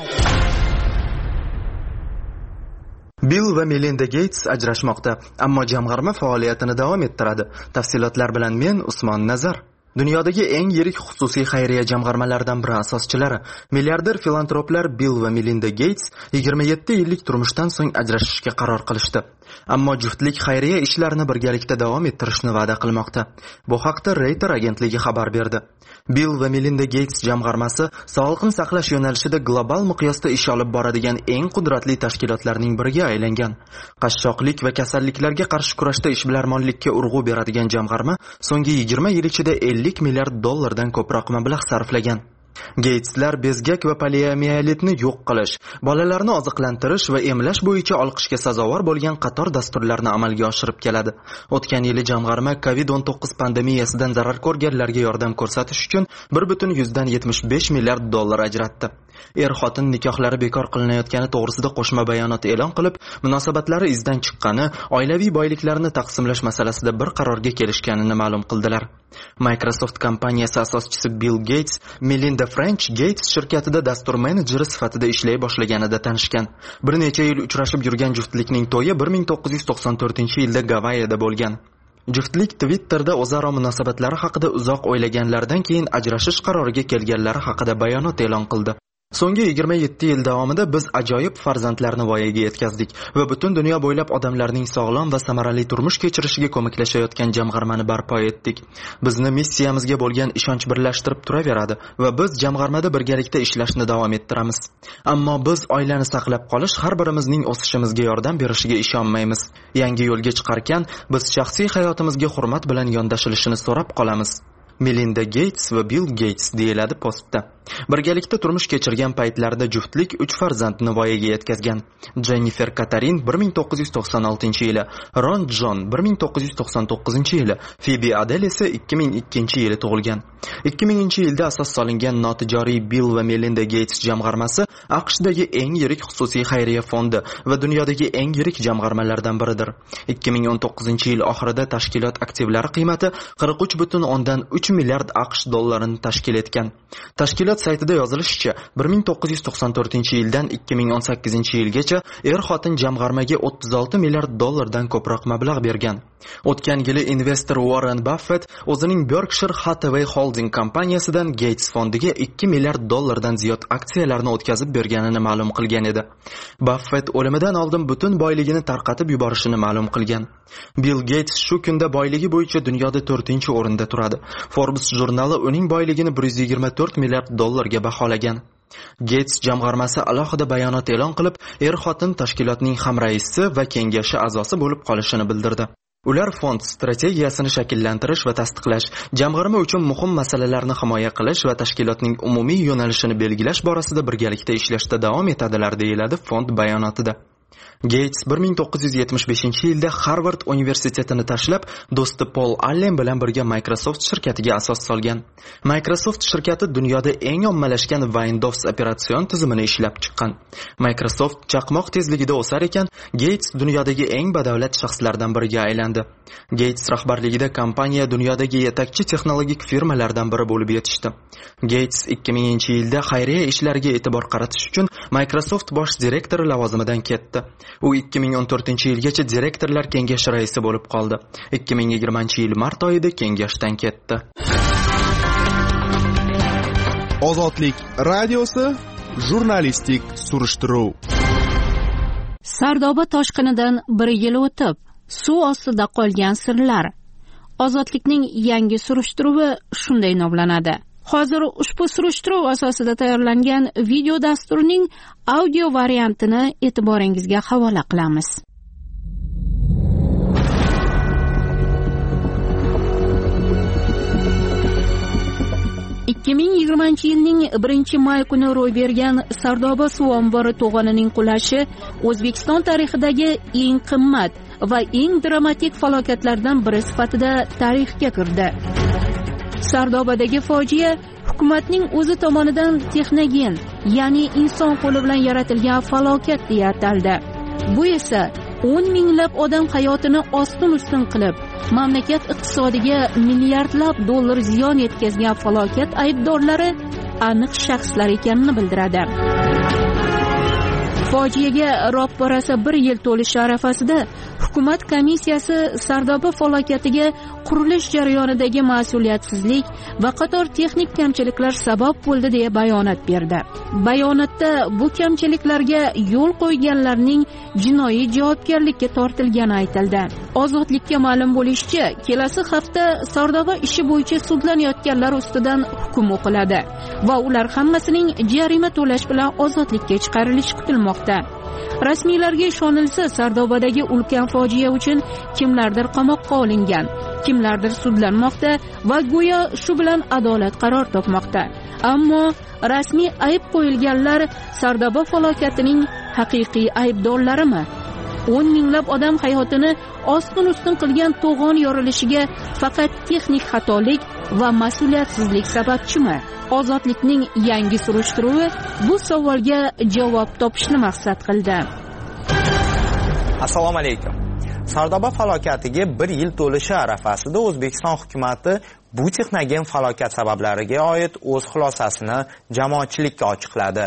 Bill va Melinda Gates ajrashmoqda, ammo jamg'arma faoliyatini davom ettiradi. Tafsilotlar bilan men Usmon Nazar. Dunyodagi eng yirik xususiy xayriya jamg'armalaridan biri asoschilari, milliarder filantroplar Bill va Melinda Gates 27 yillik turmushdan so'ng ajrashishga qaror qilishdi. Ammo juftlik xayriya ishlarini birgalikda davom ettirishni va'da qilmoqda. Bu haqda Reuters agentligi xabar berdi. Bill va Melinda Gates jamg'armasi sog'liqni saqlash yo'nalishida global miqyosda ish olib boradigan eng qudratli tashkilotlarning biriga aylangan. Qashshoqlik va kasalliklarga qarshi kurashda ishbilarmonlikka urg'u beradigan jamg'arma so'nggi 20 yil ichida $50 milliard ko'proq mablag' sarflagan. Gateslar bezgak va poliomielitni yo'q qilish, bolalarni oziqlantirish va emlash bo'yicha olqishga sazovor bo'lgan qator dasturlarni amalga oshirib keladi. O'tgan yili jamg'arma COVID-19 pandemiyasidan zarar ko'rganlarga yordam ko'rsatish uchun $1.75 milliard ajratdi. Er-xotin nikohlari bekor qilinayotgani to'g'risida qo'shma bayonot e'lon qilib, munosabatlari izdan chiqqani, oilaviy boyliklarini taqsimlash masalasida bir qarorga kelishganini ma'lum qildilar. Microsoft kompaniyasi asoschisi Bill Gates Melinda French Gates shirkatida dastur menejeri sifatida ishlay boshlaganida tanishgan. Bir necha yil uchrashib yurgan juftlikning to'yi 1994-yilda Gavayida bo'lgan. Juftlik Twitterda o'zaro munosabatlari haqida uzoq o'ylaganlardan keyin ajrashish qaroriga kelganlari haqida bayonot e'lon qildi. So'nggi 27 yil davomida biz ajoyib farzandlarni voyaga yetkazdik va butun dunyo bo'ylab odamlarning sog'lom va samarali turmush kechirishiga ko'maklashayotgan jamg'armani barpo etdik. Bizni missiyamizga bo'lgan ishonch birlashtirib turaveradi va biz jamg'armada birgalikda ishlashni davom ettiramiz. Ammo biz oilani saqlab qolish har birimizning o'sishimizga yordam berishiga ishonmaymiz. Yangi yo'lga chiqarkan, biz shaxsiy hayotimizga hurmat bilan yondashilishini so'rab qolamiz. Melinda Gates va Bill Gates deyiladi postda. Birgalikda turmush kechirgan paytlarida juftlik 3 farzandni voyaga yetkazgan. Jennifer Katarin 1996-yili, Ron John 1999-yili, Phoebe Adele esa 2002-yili tug'ilgan. 2000-yilda asos solingan notijoriy Bill va Melinda Gates jamg'armasi AQShdagi eng yirik xususiy xayriya fondi va dunyodagi eng yirik jamg'armalardan biridir. 2019-yil oxirida tashkilot aktivlari qiymati 43,3 milliard AQSh dollarini tashkil etgan. Tashkilot saytida yozilishicha, 1994-yildan 2018-yilgacha er-xotin jamg'armaga 36 milliard dollardan ko'proq mablag' bergan. O'tgan yili investor Warren Buffett o'zining Berkshire Hathaway Holding kompaniyasidan Gates fondiga 2 milliard dollardan ziyod aksiyalarni o'tkazib berganini ma'lum qilgan edi. Buffett o'limidan oldin butun boyligini tarqatib yuborishini ma'lum qilgan. Bill Gates shu kunda boyligi bo'yicha dunyoda 4-o'rinda turadi. Forbes jurnali uning boyligini 124 milliard dollarga baholagan. Gates jamg'armasi alohida bayonot e'lon qilib, er-xotin tashkilotning hamraisi va kengashi a'zosi bo'lib qolishini bildirdi. Ular fond strategiyasini shakllantirish va tasdiqlash, jamg'arma uchun muhim masalalarni himoya qilish va tashkilotning umumiy yo'nalishini belgilash borasida birgalikda ishlashda davom etadilar, deyiladi fond bayonotida. Gates 1975-yilda Harvard universitetini tashlab, do'sti Paul Allen bilan birga Microsoft shirkatiga asos solgan. Microsoft shirkati dunyoda eng ommalashgan Windows operatsion tizimini ishlab chiqqan. Microsoft chaqmoq tezligida o'sar ekan, Gates dunyodagi eng badavlat shaxslardan biriga aylandi. Gates rahbarligida kompaniya dunyodagi yetakchi texnologik firmalardan biri bo'lib yetishdi. Gates 2000-yilda xayriya ishlariga e'tibor qaratish uchun Microsoft bosh direktori lavozimidan ketdi. U 2014-yilgacha direktorlar kengashi raisi bo'lib qoldi. 2020-yil mart oyida kengashdan ketdi. Ozodlik radiosi jurnalistik surishtiruv. Sardoba toshqinidan 1 yil o'tib, suv ostida qolgan sirlar. Ozodlikning yangi surishtiruvi shunday nomlanadi. Hozir ushbu surishtiruv asosida tayyorlangan video dasturning audio variantini e'tiboringizga havola qilamiz. yilning 1-may kuni ro'y bergan Sardoba suv ombori to'g'onining qulashi O'zbekiston tarixidagi eng qimmat va eng dramatik falokatlardan biri sifatida tarixga kirdi. Sardobadagi fojia hukumatning o'zi tomonidan texnogen, ya'ni inson qo'li bilan yaratilgan falokat deya ataldi. Bu esa 10 minglab odam hayotini ostin-ustin qilib, mamlakat iqtisodiga milliardlab dollar ziyon yetkazgan falokat aybdorlari aniq shaxslar ekanini bildiradi. Fojiaga ro'parasi 1 yil to'lishi arafasida hukumat komissiyasi Sardoba falokatiga qurilish jarayonidagi mas'uliyatsizlik va qator texnik kamchiliklar sabab bo'ldi deya bayonot berdi. Bayonotda bu kamchiliklarga yo'l qo'yganlarning jinoiy javobgarlikka tortilgani aytildi. Ozodlikka ma'lum bo'lishicha, kelasi hafta Sardoba ishi bo'yicha sudlanayotganlar ustidan hukm o'qiladi va ular hammasining jarima to'lash bilan ozodlikka chiqarilishi kutilmoqda. Rasmiylarga ishonilsa, Sardobadagi ulkan fojia uchun kimlardir qamoqqa olingan, kimlardir sudlanmoqda va go'yo shu bilan adolat qaror topmoqda. Ammo rasmiy ayb qo'yilganlar Sardoba falokatining haqiqiy aybdorlarimi? 10 minglab odam hayotini ostin-ustin qilgan to'g'on yorilishiga faqat texnik xatolik va mas'uliyatsizlik sababchimi? Ozodlikning yangi surishtiruvi bu savolga javob topishni maqsad qildi. Assalomu alaykum. Sardoba falokatiga 1 yil to'lishi arafasida O'zbekiston hukumatı bu texnogen falokat sabablariga oid o'z xulosasini jamoatchilikka ochiqladi.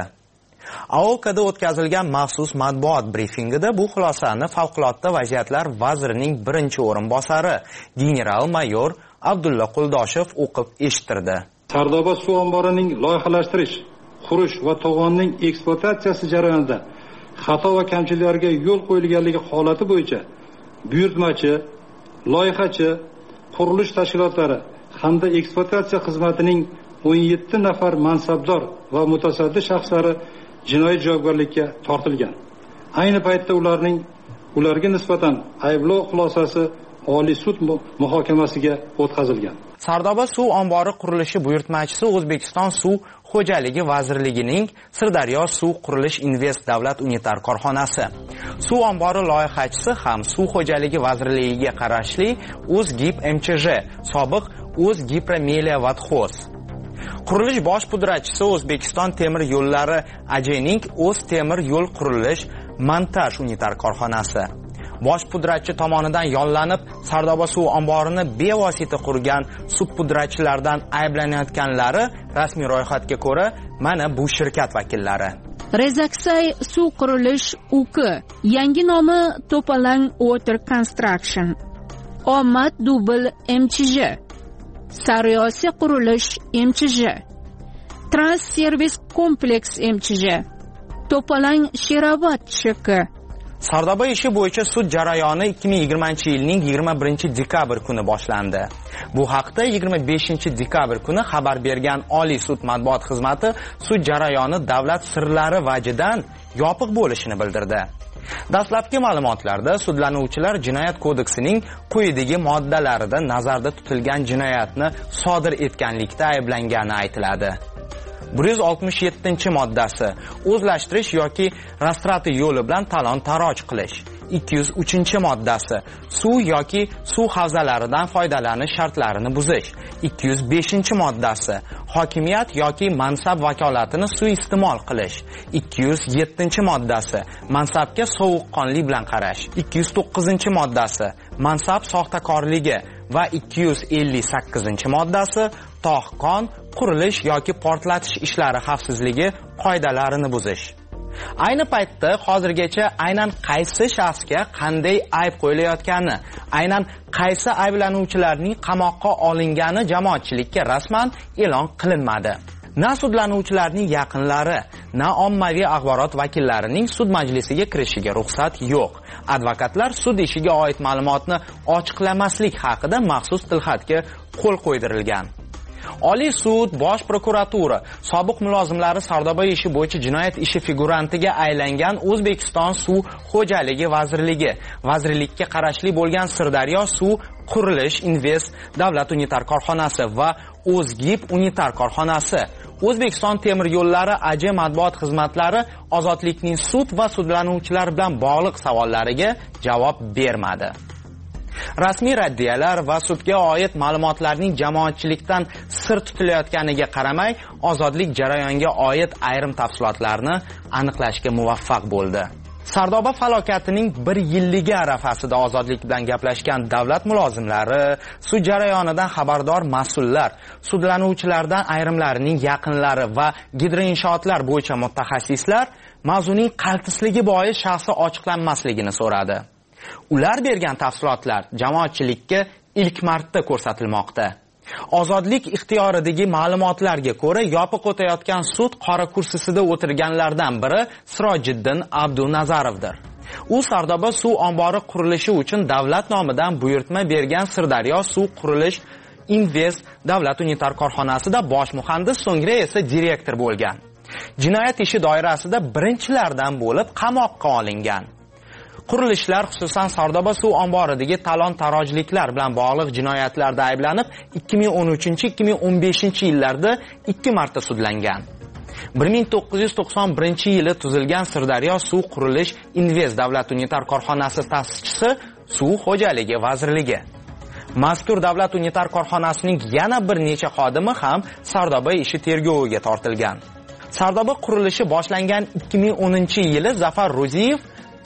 AOKda o'tkazilgan maxsus matbuot brifingida bu xulosani Favqulodda vaziyatlar vazirining birinchi o'rinbosari general-mayor Abdulla Quldoshev o'qib eshittirdi. Sardoba suv omborining loyihalashtirish, qurish va to'g'onning ekspluatatsiyasi jarayonida xato va kamchiliklarga yo'l qo'yilganligi holati bo'yicha buyurtmachi, loyihachi, qurilish tashkilotlari hamda ekspluatatsiya xizmatining 17 nafar mansabdor va mutasaddi shaxslari jinoiy javobgarlikka tortilgan. Ayni paytda ularga nisbatan ayblov xulosasi Oliy sud muhokamasiga o'tkazilgan. Sardoba suv ombori qurilishi buyurtmachisi O'zbekiston suv xo'jaligi vazirligining Sirdaryo suv qurilish invest davlat unitar korxonasi. Suv ombori loyihachisi ham suv xo'jaligi vazirligiga qarashli O'zgip MCJ, sobiq O'zgiprameliya Vatxoz. Qurilish bosh pudratchisi O'zbekiston temir yo'llari AJning O'z temir yo'l qurilish montaj unitar korxonasi. Bosh pudratchi tomonidan yollanib Sardoba suv omborini bevosita qurgan subpudratchilardan ayblanayotganlari rasmiy ro'yxatga ko'ra mana bu shirkat vakillari. Rezaksay suv qurilish UK, yangi nomi To'palang Water Construction, Omad Dubl MCJ, Sariosiya qurilish MCJ, Trans Service Complex MCJ, To'palang Sherobod ChK. Sardoba ishi bo'yicha sud jarayoni 2020-yilning 21-dekabr kuni boshlandi. Bu haqda 25-dekabr kuni xabar bergan Oliy sud matbuot xizmati sud jarayoni davlat sirlari vajidan yopiq bo'lishini bildirdi. Dastlabki ma'lumotlarda sudlanuvchilar jinoyat kodeksining quyidagi moddalarida nazarda tutilgan jinoyatni sodir etganlikda ayblangani aytiladi. 167-moddasi o'zlashtirish yoki rastrati yo'li bilan talon-taroj qilish. 203-moddasi suv yoki suv havzalaridan foydalanish shartlarini buzish. 205-moddasi hokimiyat yoki mansab vakolatini suiiste'mol qilish. 207-moddasi mansabga sovuqqonlik bilan qarash. 209-moddasi mansab soxtakorligi va 258-moddasi tog'qon, qurilish yoki portlatish ishlari xavfsizligi qoidalarini buzish. Ayni paytda hozirgacha aynan qaysi shaxsga qanday ayb qo'yilayotgani, aynan qaysi ayblanuvchilarning qamoqqa olingani jamoatchilikka rasman e'lon qilinmadi. Na sudlanuvchilarning yaqinlari, na ommaviy axborot vakillarining sud majlisiga kirishiga ruxsat yo'q. Advokatlar sud ishiga oid ma'lumotni ochiqlamaslik haqida maxsus tilxatga qo'l qo'ydirilgan. Oliy sud, bosh prokuratura, sobiq mulozimlari Sardoba ishi bo'yicha jinoyat ishi figurantiga aylangan O'zbekiston suv xo'jaligi vazirlikka qarashli bo'lgan Sirdaryo suv qurilish invest davlat unitar korxonasi va O'zgip unitar korxonasi, O'zbekiston temir yo'llari AJ matbuot xizmatlari ozodlikning sud va sudlanuvchilar bilan bog'liq savollariga javob bermadi. Rasmiy raddiyalar va sudga oid ma'lumotlarning jamoatchilikdan sir tutilayotganiga qaramay, ozodlik jarayoniga oid ayrim tafsilotlarni aniqlashga muvaffaq bo'ldi. Sardoba falokatining 1 yilligi arafasida ozodlik bilan gaplashgan davlat mulozimlari, sud jarayonidan xabardor mas'ullar, sudlanuvchilardan ayrimlarining yaqinlari va gidroinshootlar bo'yicha mutaxassislar mavzuning qaltisligi bois shaxsi ochiqlanmasligini so'radi. Ular bergan tafsilotlar jamoatchilikka ilk marta ko'rsatilmoqda. Ozodlik ixtiyoridagi ma'lumotlarga ko'ra, yopiq o'tayotgan sud qora kursisida o'tirganlardan biri Sirojiddin Abdunazarovdir. U Sardoba suv ombori qurilishi uchun davlat nomidan buyurtma bergan Sirdaryo suv qurilish invest davlat unitar korxonasida bosh muhandis, so'ngra esa direktor bo'lgan. Jinoyat ishi doirasida birinchilardan bo'lib qamoqqa olingan. Qurilishlar, xususan Sardoba suv omboridagi talon-tarojliklar bilan bog'liq jinoyatlarda ayblanib 2013-2015-yillarda 2 marta sudlangan. 1991-yili tuzilgan Sirdaryo suv qurilish invest davlat unitar korxonasi ta'sischisi Suv xo'jaligi vazirligi. Mazkur davlat unitar korxonasining yana bir necha xodimi ham Sardoba ishi tergoviga tortilgan. Sardoba qurilishi boshlangan 2010-yili Zafar Ro'ziyev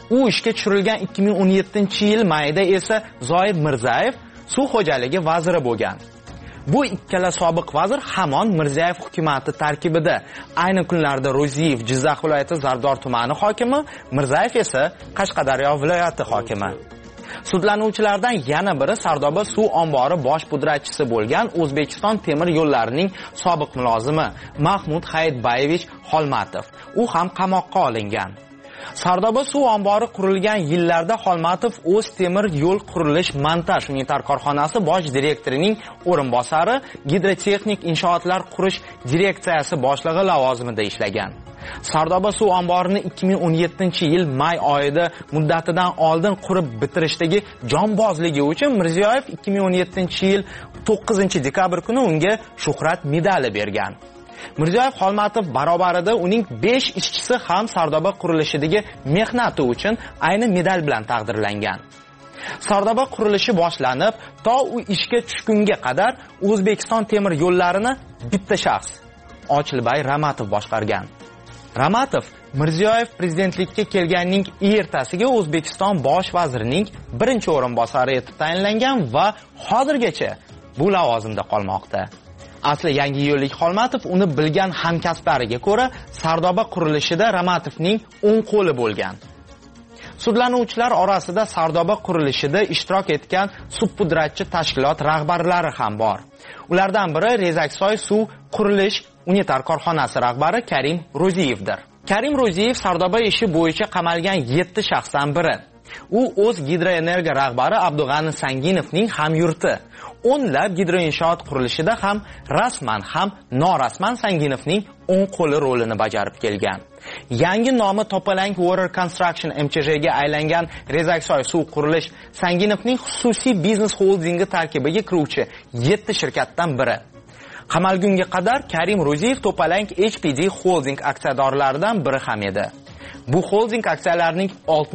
u ishga tushirilgan 2017-yil mayida esa Zoir Mirzayev suv xo'jaligi vaziri bo'lgan. Bu ikkala sobiq vazir hamon Mirziyoyev hukumatı tarkibida. Ayni kunlarda Ro'ziyev Jizzax viloyati Zardor tumani hokimi, Mirziyoyev esa Qashqadaryo viloyati hokimi. Sudlanuvchilardan yana biri Sardoba suv ombori bosh pudratchisi bo'lgan O'zbekiston temir yo'llarining sobiq mulozimi Mahmud Hayitbayevich Xolmatov. U ham qamoqqa olingan. Sardoba suv ombori qurilgan yillarda Xolmatov o'z temir yo'l qurilish montaj unitar korxonasi bosh direktorining o'rinbosari, gidrotexnik inshootlar qurish direksiyasi boshlig'i lavozimida ishlagan. Sardoba suv omborini 2017-yil may oyida muddatidan oldin qurib bitirishdagi jonbozligi uchun Mirziyoyev 2017-yil 9-dekabr kuni unga shuhrat medali bergan. Mirziyoyev Xolmatov barobarida uning 5 ishchisi ham Sardoba qurilishidagi mehnati uchun ayni medal bilan taqdirlangan. Sardoba qurilishi boshlanib, to u ishga tushgunga qadar O'zbekiston temir yo'llarini bitta shaxs, Ochilbay Ramatov boshqargan. Ramatov Mirziyoyev prezidentlikka kelganning ertasiga O'zbekiston bosh vazirining birinchi o'rinbosari etib tayinlangan va hozirgacha bu lavozimda qolmoqda. Asli Yangi yo'llik Xolmatov uni bilgan hamkasblariga ko'ra Sardoba qurilishida Ramatovning o'ng qo'li bo'lgan. Sudlanuvchilar orasida Sardoba qurilishida ishtirok etgan subpudratchi tashkilot rahbarlari ham bor. Ulardan biri Rezaksoy suv qurilish unitar korxonasi rahbari Karim Ro'ziyevdir. Karim Ro'ziyev Sardoba ishi bo'yicha qamalgan 7 shaxsdan biri. U o'z gidroenergiya rahbari Abdug'ani Sanginovning hamyurti. O'nlab gidroinshoot qurilishida ham rasman ham norasman Sanginovning o'ng qo'li rolini bajarib kelgan. Yangi nomi Topalang Water Construction MCHga aylangan Rezaksoy suv qurilish Sanginovning xususiy biznes holdingi tarkibiga kiruvchi 7 shirkatdan biri. Qamalgunga qadar Karim Ro'ziyev Topalang HPD Holding aksiyadorlaridan biri ham edi. Bu holding aksiyalarining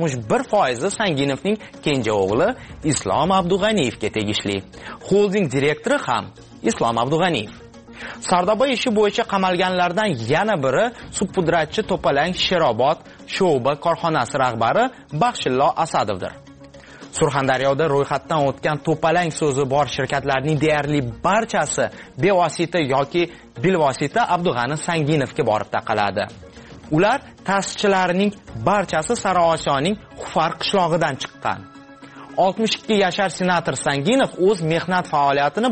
61% Sanginovning kenja o'g'li Islom Abdug'aniyevga tegishli. Holding direktori ham Islom Abdug'aniyev. Sardoba ishi bo'yicha qamalganlardan yana biri subpudratchi Topalang Sherobod sho'ba korxonasi rahbari Baxshillo Asadovdir. Surxondaryoda ro'yxatdan o'tgan Topalang so'zi bor shirkatlarning deyarli barchasi bevosita yoki bilvosita Abdug'ani Sanginovga borib taqaladi. Ular ta'sischilarining barchasi Sariosiyoning Xufar qishlog'idan chiqqan. 62 yashar senator Sanginov o'z mehnat faoliyatini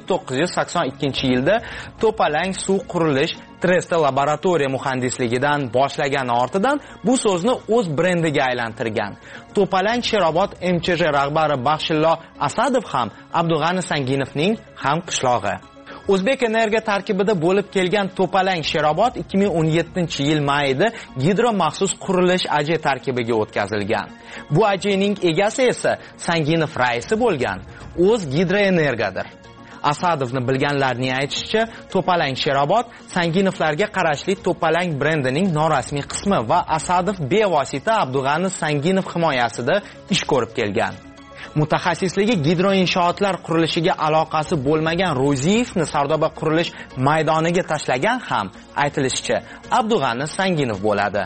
1982-yilda Topalang suv qurilish Tresta laboratoriya muhandisligidan boshlagan ortidan bu so'zni o'z brendiga aylantirgan. Topalang Sherobod MCH rahbari Baxshillo Asadov ham Abdug'ani Sanginovning ham qishlog'i. O'zbek energiya tarkibida bo'lib kelgan Topalang Sherobod 2017-yil mayida gidro maxsus qurilish AJ tarkibiga o'tkazilgan. Bu AJning egasi esa Sanginov raisi bo'lgan o'z gidroenergiyadir. Asadovni bilganlarning aytishicha, Topalang Sherobod Sanginovlarga qarashli Topalang brendining norasmiy qismi va Asadov bevosita Abdug'ani Sanginov himoyasida ish ko'rib kelgan. Mutaxassisligi gidroinshootlar qurilishiga aloqasi bo'lmagan Ro'ziyevni Sardoba qurilish maydoniga tashlagan ham aytilishicha Abdug'ani Sanginov bo'ladi.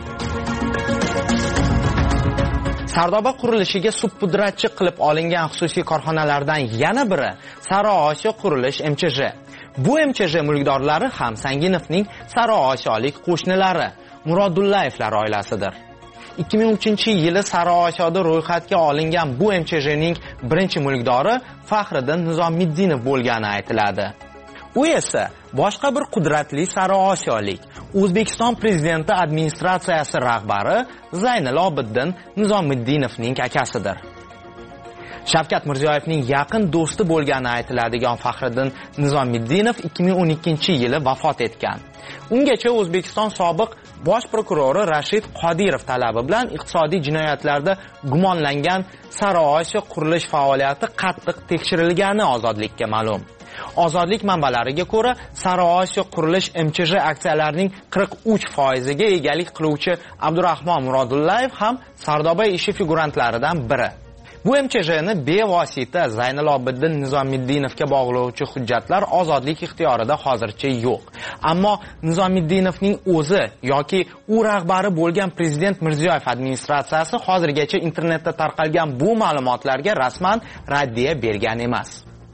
Sardoba qurilishiga subpudratchi qilib olingan xususiy korxonalardan yana biri Sariosiyo qurilish MCH. Bu MCH mulkdorlari ham Sanginovning Sariosiyolik qo'shnilari Murodullayevlar oilasidir. 2003-yili Sariosiyoda ro'yxatga olingan bu MCHning birinchi mulkdori Faxriddin Nizomiddinov bo'lgani aytiladi. U esa boshqa bir qudratli Sariosiyolik, O'zbekiston prezidenti administratsiyasi rahbari Zaynal Obiddin Nizomiddinovning akasidir. Shavkat Mirziyoyevning yaqin do'sti bo'lgani aytiladigan Faxriddin Nizomiddinov 2012-yili vafot etgan. Ungacha O'zbekiston sobiq bosh prokurori Rashid Qodirov talabi bilan iqtisodiy jinoyatlarda gumonlangan Sariosiyo qurilish faoliyati qattiq tekshirilgani Ozodlikka ma'lum. Ozodlik manbalariga ko'ra, Sariosiyo qurilish MCH aksiyalarining 43%ga egalik qiluvchi Abdurahmon Murodullayev ham Sardoba ishi figurantlaridan biri. Bu MCJni bevosita Zaynalobiddin Nizomiddinovga bog'lovchi hujjatlar ozodlik ixtiyorida hozircha yo'q. Ammo Nizomiddinovning o'zi yoki u rahbari bo'lgan prezident Mirziyoyev administratsiyasi hozirgacha internetda tarqalgan bu ma'lumotlarga rasman raddiya bergan emas.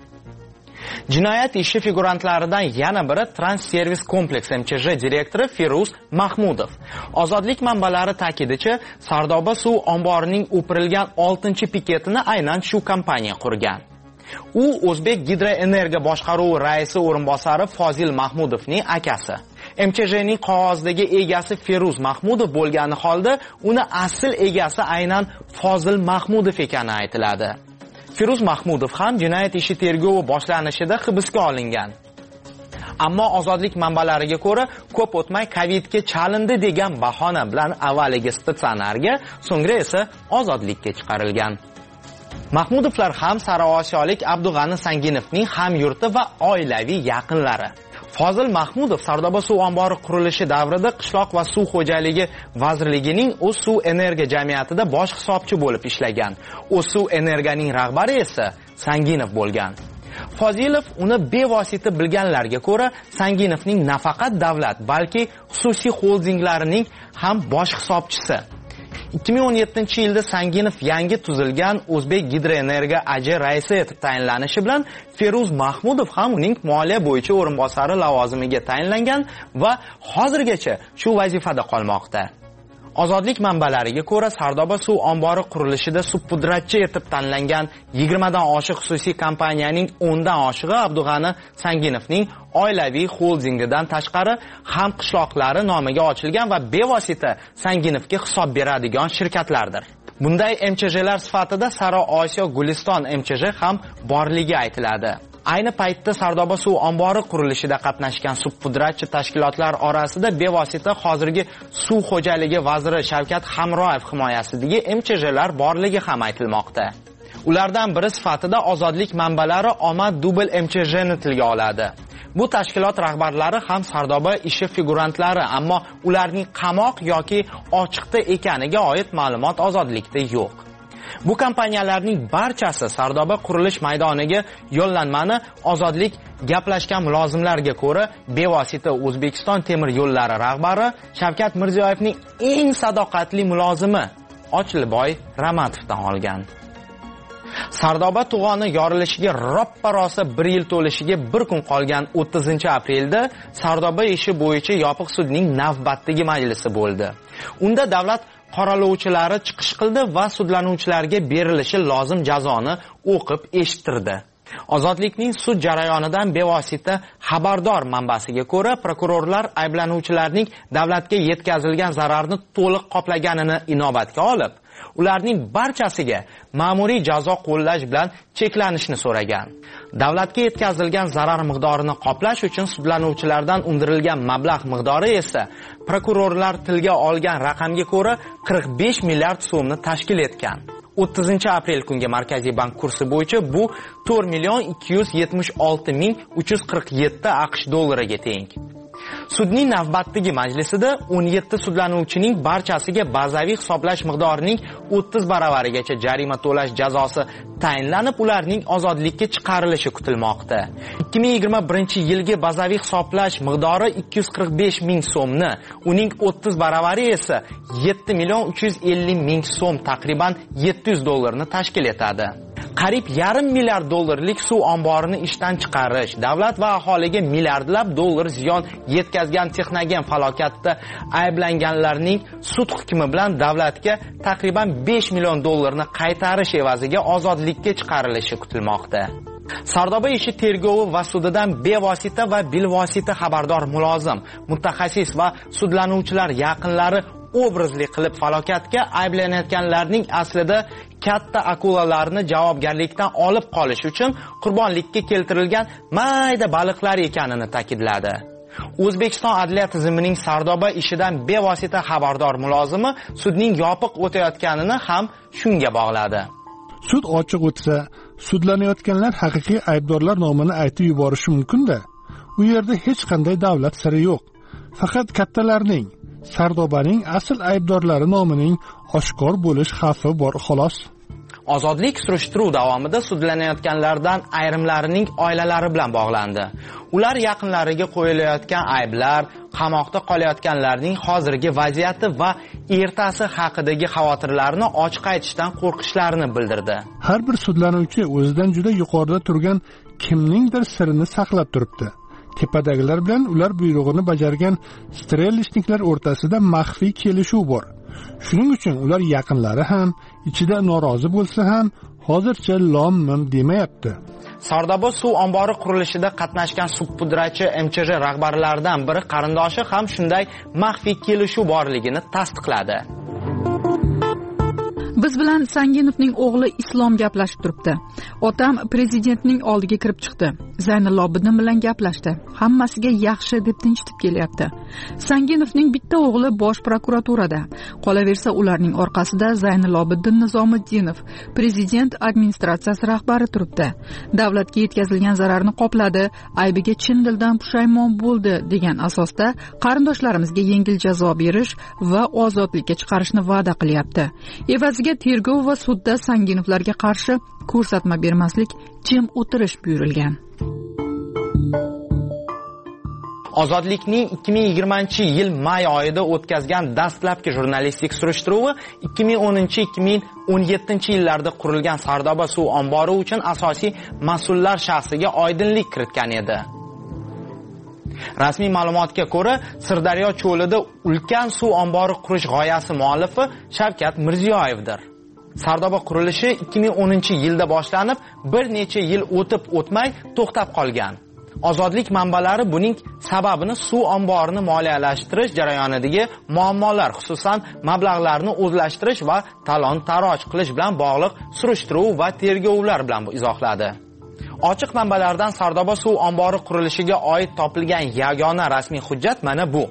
Jinoyat ishi figurantlaridan yana biri Transservis kompleks MCJ direktori Feruz Mahmudov. Ozodlik manbalari ta'kidicha, Sardoba suv omborining o'pirilgan 6-piketini aynan shu kompaniya qurgan. U O'zbek Gidroenergiya boshqaruvi raisi o'rinbosari Fozil Mahmudovning akasi. MCJning qog'ozdagi egasi Feruz Mahmudov bo'lgani holda, uni asl egasi aynan Fozil Mahmudov ekani aytiladi. Feruz Mahmudov ham jinoyat ishi tergovi boshlanishida hibsga olingan. Ammo ozodlik manbalariga ko'ra, ko'p o'tmay Covidga chalindi degan bahona bilan avvaliga statsionarga, so'ngra esa ozodlikka chiqarilgan. Mahmudovlar ham Sariosiyolik Abdug'ani Sanginovning hamyurti va oilaviy yaqinlari. Fozil Mahmudov Sardoba suv ombori qurilishi davrida Qishloq va suv xo'jaligi vazirligining O'z suv energiya jamiyatida bosh hisobchi bo'lib ishlagan. O'z suv energiyaning rahbari esa Sanginov bo'lgan. Fozilov uni bevosita bilganlarga ko'ra, Sanginovning nafaqat davlat, balki xususiy xoldinglarining ham bosh hisobchisi. 2017-yilda Sanginov yangi tuzilgan O'zbek Gidroenergiya AJ raisi etib tayinlanishi bilan Feruz Mahmudov ham uning moliya bo'yicha o'rinbosari lavozimiga tayinlangan va hozirgacha shu vazifada qolmoqda. Ozodlik manbalariga ko'ra, Sardoba suv ombori qurilishida subpudratchi etib tanlangan 20 dan oshiq xususiy kompaniyaning 10 dan oshig'i Abdug'ani Sanginovning oilaviy xoldingidan tashqari ham qishloqlari nomiga ochilgan va bevosita Sanginovga hisob beradigan shirkatlardir. Bunday MCJlar sifatida Sariosiyo Guliston MCJ ham borligi aytiladi. Ayni paytda Sardoba suv ombori qurilishida qatnashgan subpudratchi tashkilotlar orasida bevosita hozirgi suv xo'jaligi vaziri Shavkat Hamroyev himoyasidagi MCJlar borligi ham aytilmoqda. Ulardan biri sifatida ozodlik manbalari Omad Dubl MCJni tilga oladi. Bu tashkilot rahbarlari ham Sardoba ishi figurantlari, ammo ularning qamoq yoki ochiqda ekaniga oid ma'lumot ozodlikda yo'q. Bu kompaniyalarning barchasi Sardoba qurilish maydoniga yo'llanmani ozodlik gaplashgan mulozimlarga ko'ra bevosita O'zbekiston temir yo'llari rahbari Shavkat Mirziyoyevning eng sadoqatli mulozimi Ochilboy Ramatovdan olgan. Sardoba to'g'oni yorilishiga roppa-rosa 1 yil to'lishiga 1 kun qolgan 30-aprelda Sardoba ishi bo'yicha yopiq sudning navbatdagi majlisi bo'ldi. Unda davlat qoralovchilari chiqish qildi va sudlanuvchilarga berilishi lozim jazoni o'qib eshittirdi. Ozodlikning sud jarayonidan bevosita xabardor manbasiga ko'ra, prokurorlar ayblanuvchilarning davlatga yetkazilgan zararni to'liq qoplaganini inobatga olib, ularning barchasiga ma'muriy jazo qo'llash bilan cheklanishni so'ragan. Davlatga yetkazilgan zarar miqdorini qoplash uchun sudlanuvchilardan undirilgan mablag' miqdori esa prokurorlar tilga olgan raqamga ko'ra 45 milliard so'mni tashkil etgan. 30-aprel kungi Markaziy bank kursi bo'yicha bu 4,276,347 AQSh dollariga teng. Sudning navbatdagi majlisida 17 sudlanuvchining barchasiga bazaviy hisoblash miqdorining 30 baravarigacha jarima to'lash jazosi tayinlanib, ularning ozodlikka chiqarilishi kutilmoqda. 2021-yilgi bazaviy hisoblash miqdori 245 ming so'mni, uning 30 baravari esa 7,350 ming so'm, taqriban 700 dollarni tashkil etadi. Qariyb $0,5 milliard dollarlik suv omborini ishdan chiqarish, davlat va aholiga milliardlab dollar ziyon yetkazgan Texnogen falokatda ayblanganlarning sud hukmi bilan davlatga taqriban 5 million dollarni qaytarish evaziga ozodlikka chiqarilishi kutilmoqda. Sardoba ishi tergovi va sudidan bevosita va bilvosita xabardor mulozim, mutaxassis va sudlanuvchilar yaqinlari obrazli qilib falokatga ayblanayotganlarning aslida katta akulalarni javobgarlikdan olib qolish uchun qurbonlikka keltirilgan mayda baliqlar ekanini ta'kidladi. O'zbekiston adliya tizimining Sardoba ishidan bevosita xabardor mulozimi sudning yopiq o'tayotganini ham shunga bog'ladi. Sud ochiq o'tsa, sudlanayotganlar haqiqiy aybdorlar nomini aytib yuborishi mumkin-da. U yerda hech qanday davlat siri yo'q. Faqat kattalarning, Sardobaning asl aybdorlari nomining oshkor bo'lish xavfi bor xolos. Ozodlik surishtiruv davomida sudlanayotganlardan ayrimlarining oilalari bilan bog'landi. Ular yaqinlariga qo'yilayotgan ayblar, qamoqda qolayotganlarning hozirgi vaziyati va ertasi haqidagi xavotirlarini ochiq aytishdan qo'rqishlarini bildirdi. Har bir sudlanuvchi o'zidan juda yuqorida turgan kimningdir sirini saqlab turibdi. Tepadagilar bilan ular buyrug'ini bajargan strelishniklar o'rtasida maxfiy kelishuv bor. Shuning uchun ular yaqinlari ham ichida norozi bo'lsa ham hozircha lom-mim demayapti. Sardoba suv ombori qurilishida qatnashgan subpudrachi MChJ rahbarlaridan biri qarindoshi ham shunday maxfiy kelishuv borligini tasdiqladi. Biz bilan Sanginovning o'g'li Islom gaplashib turibdi. Otam prezidentning oldiga kirib chiqdi. Zaynallobiddin bilan gaplashdi. Hammasiga yaxshi deb tinchitib kelyapti. Sanginovning bitta o'g'li bosh prokuraturada. Qolaversa ularning orqasida Zaynallobiddin Nizomiddinov, prezident administratsiyasi rahbari turibdi. Davlatga yetkazilgan zararni qopladi, aybiga chin dildan pushaymon bo'ldi degan asosda qarindoshlarimizga yengil jazo berish va ozodlikka chiqarishni va'da qilyapti. Evaziga tergov va sudda Sanginovlarga qarshi ko'rsatma bermaslik, jim o'tirish buyurilgan. Ozodlikning 2020-yil may oyida o'tkazgan dastlabki jurnalistik surishtiruvi 2010-2017-yillarda qurilgan Sardoba suv ombori uchun asosiy mas'ullar shaxsiga oydinlik kiritgan edi. Rasmiy ma'lumotga ko'ra, Sirdaryo cho'lida ulkan suv ombori qurish g'oyasi muallifi Shavkat Mirziyoyevdir. Sardoba qurilishi 2010-yilda boshlanib, bir necha yil o'tmay to'xtab qolgan. Ozodlik manbalari buning sababini suv omborini moliyalashtirish jarayonidagi muammolar, xususan mablag'larni o'zlashtirish va talon-taroj qilish bilan bog'liq surishtiruv va tergovlar bilan izohladi. Ochiq manbalardan Sardoba suv ombori qurilishiga oid topilgan yagona rasmiy hujjat mana bu.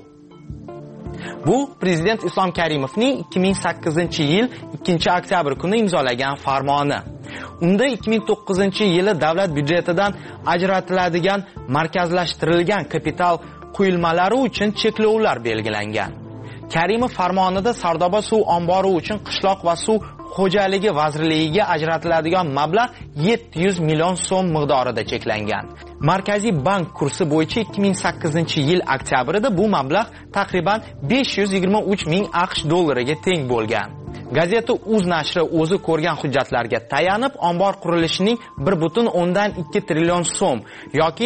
Bu prezident Islom Karimovning 2008-yil 2-oktyabr kuni imzolagan farmoni. Unda 2009-yili davlat byudjetidan ajratiladigan markazlashtirilgan kapital quyilmalari uchun cheklovlar belgilangan. Karimov farmonida Sardoba suv ombori uchun qishloq va suv xo'jaligi vazirligiga ajratiladigan mablag' 700 million so'm miqdorida cheklangan. Markaziy bank kursi bo'yicha 2008-yil oktyabrida bu mablag' taxriban 523 ming AQSh dollariga teng bo'lgan. Gazeta Uz nashri o'zi ko'rgan hujjatlarga tayanib, ombor qurilishining 1.2 trillion so'm yoki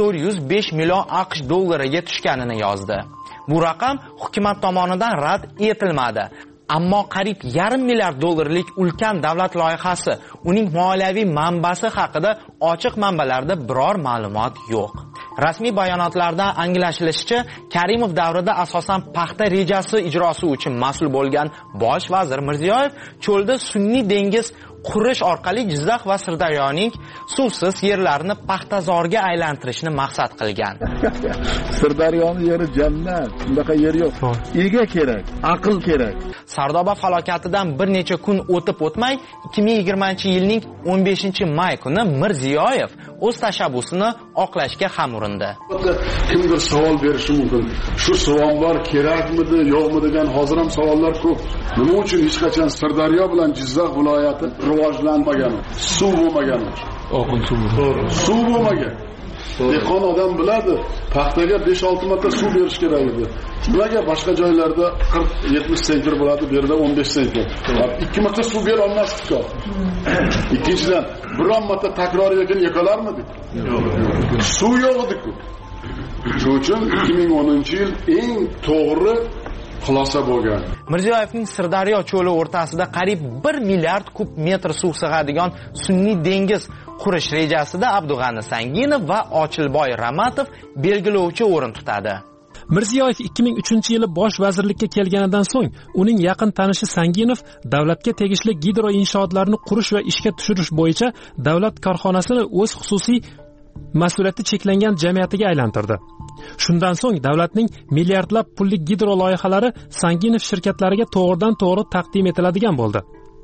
405 million AQSh dollariga tushganini yozdi. Bu raqam hukumat tomonidan rad etilmadi. Ammo qariyb $500 milliard dollarlik ulkan davlat loyihasi, uning moliyaviy manbasi haqida ochiq manbalarda biror ma'lumot yo'q. Rasmiy bayonotlardan anglashilishicha, Karimov davrida asosan paxta rejasi ijrosi uchun mas'ul bo'lgan bosh vazir Mirziyoyev cho'lda sun'iy dengiz qurish orqali Jizzax va Sirdaryoning suvsiz yerlarini paxtazorga aylantirishni maqsad qilgan. Sirdaryoning yeri jannat, bundaqa yer yo'q. Ega kerak, aql kerak. Sardoba falokatidan bir necha kun o'tmay 2020-yilning 15-may kuni Mirziyoyev o'z tashabbusini oqlashga ham urindi. Kimdir savol berishi mumkin. Shu suv-ombor kerakmidi, yo'qmi degan hozir ham savollar ko'p. Nima uchun hech qachon Sirdaryo bilan Jizzax viloyati rivojlanmagan? Suv bo'lmagan. Oqin suv. Suv bo'lmagan. Dehqon odam biladi, paxtaga 5-6 marta suv berish kerak edi. Nimaga boshqa joylarda 40-70 sentr bo'ladi, bu yerda 15 sentr. 2 marta suv bera olmasdik-ku. Ikkinchidan, biron marta takroriy ekin yekalarmidik? Yo'q. Suv yo'q edi-ku. Shuning uchun 2010-yil eng to'g'ri xulosa bo'lgan. Mirziyoyevning Sirdaryo cho'li o'rtasida qariyb 1 milliard kub metr suv sig'adigan sun'iy dengiz qurish rejasida Abdug'ani Sanginov va Ochilboy Ramatov belgilovchi o'rin tutadi. Mirziyoyev 2003-yili bosh vazirlikka kelganidan so'ng uning yaqin tanishi Sanginov davlatga tegishli gidroinshootlarni qurish va ishga tushirish bo'yicha davlat korxonasini o'z xususiy mas'uliyati cheklangan jamiyatiga aylantirdi. Shundan so'ng davlatning milliardlab pullik gidro loyihalari Sanginov shirkatlariga to'g'ridan-to'g'ri taqdim etiladigan bo'ldi.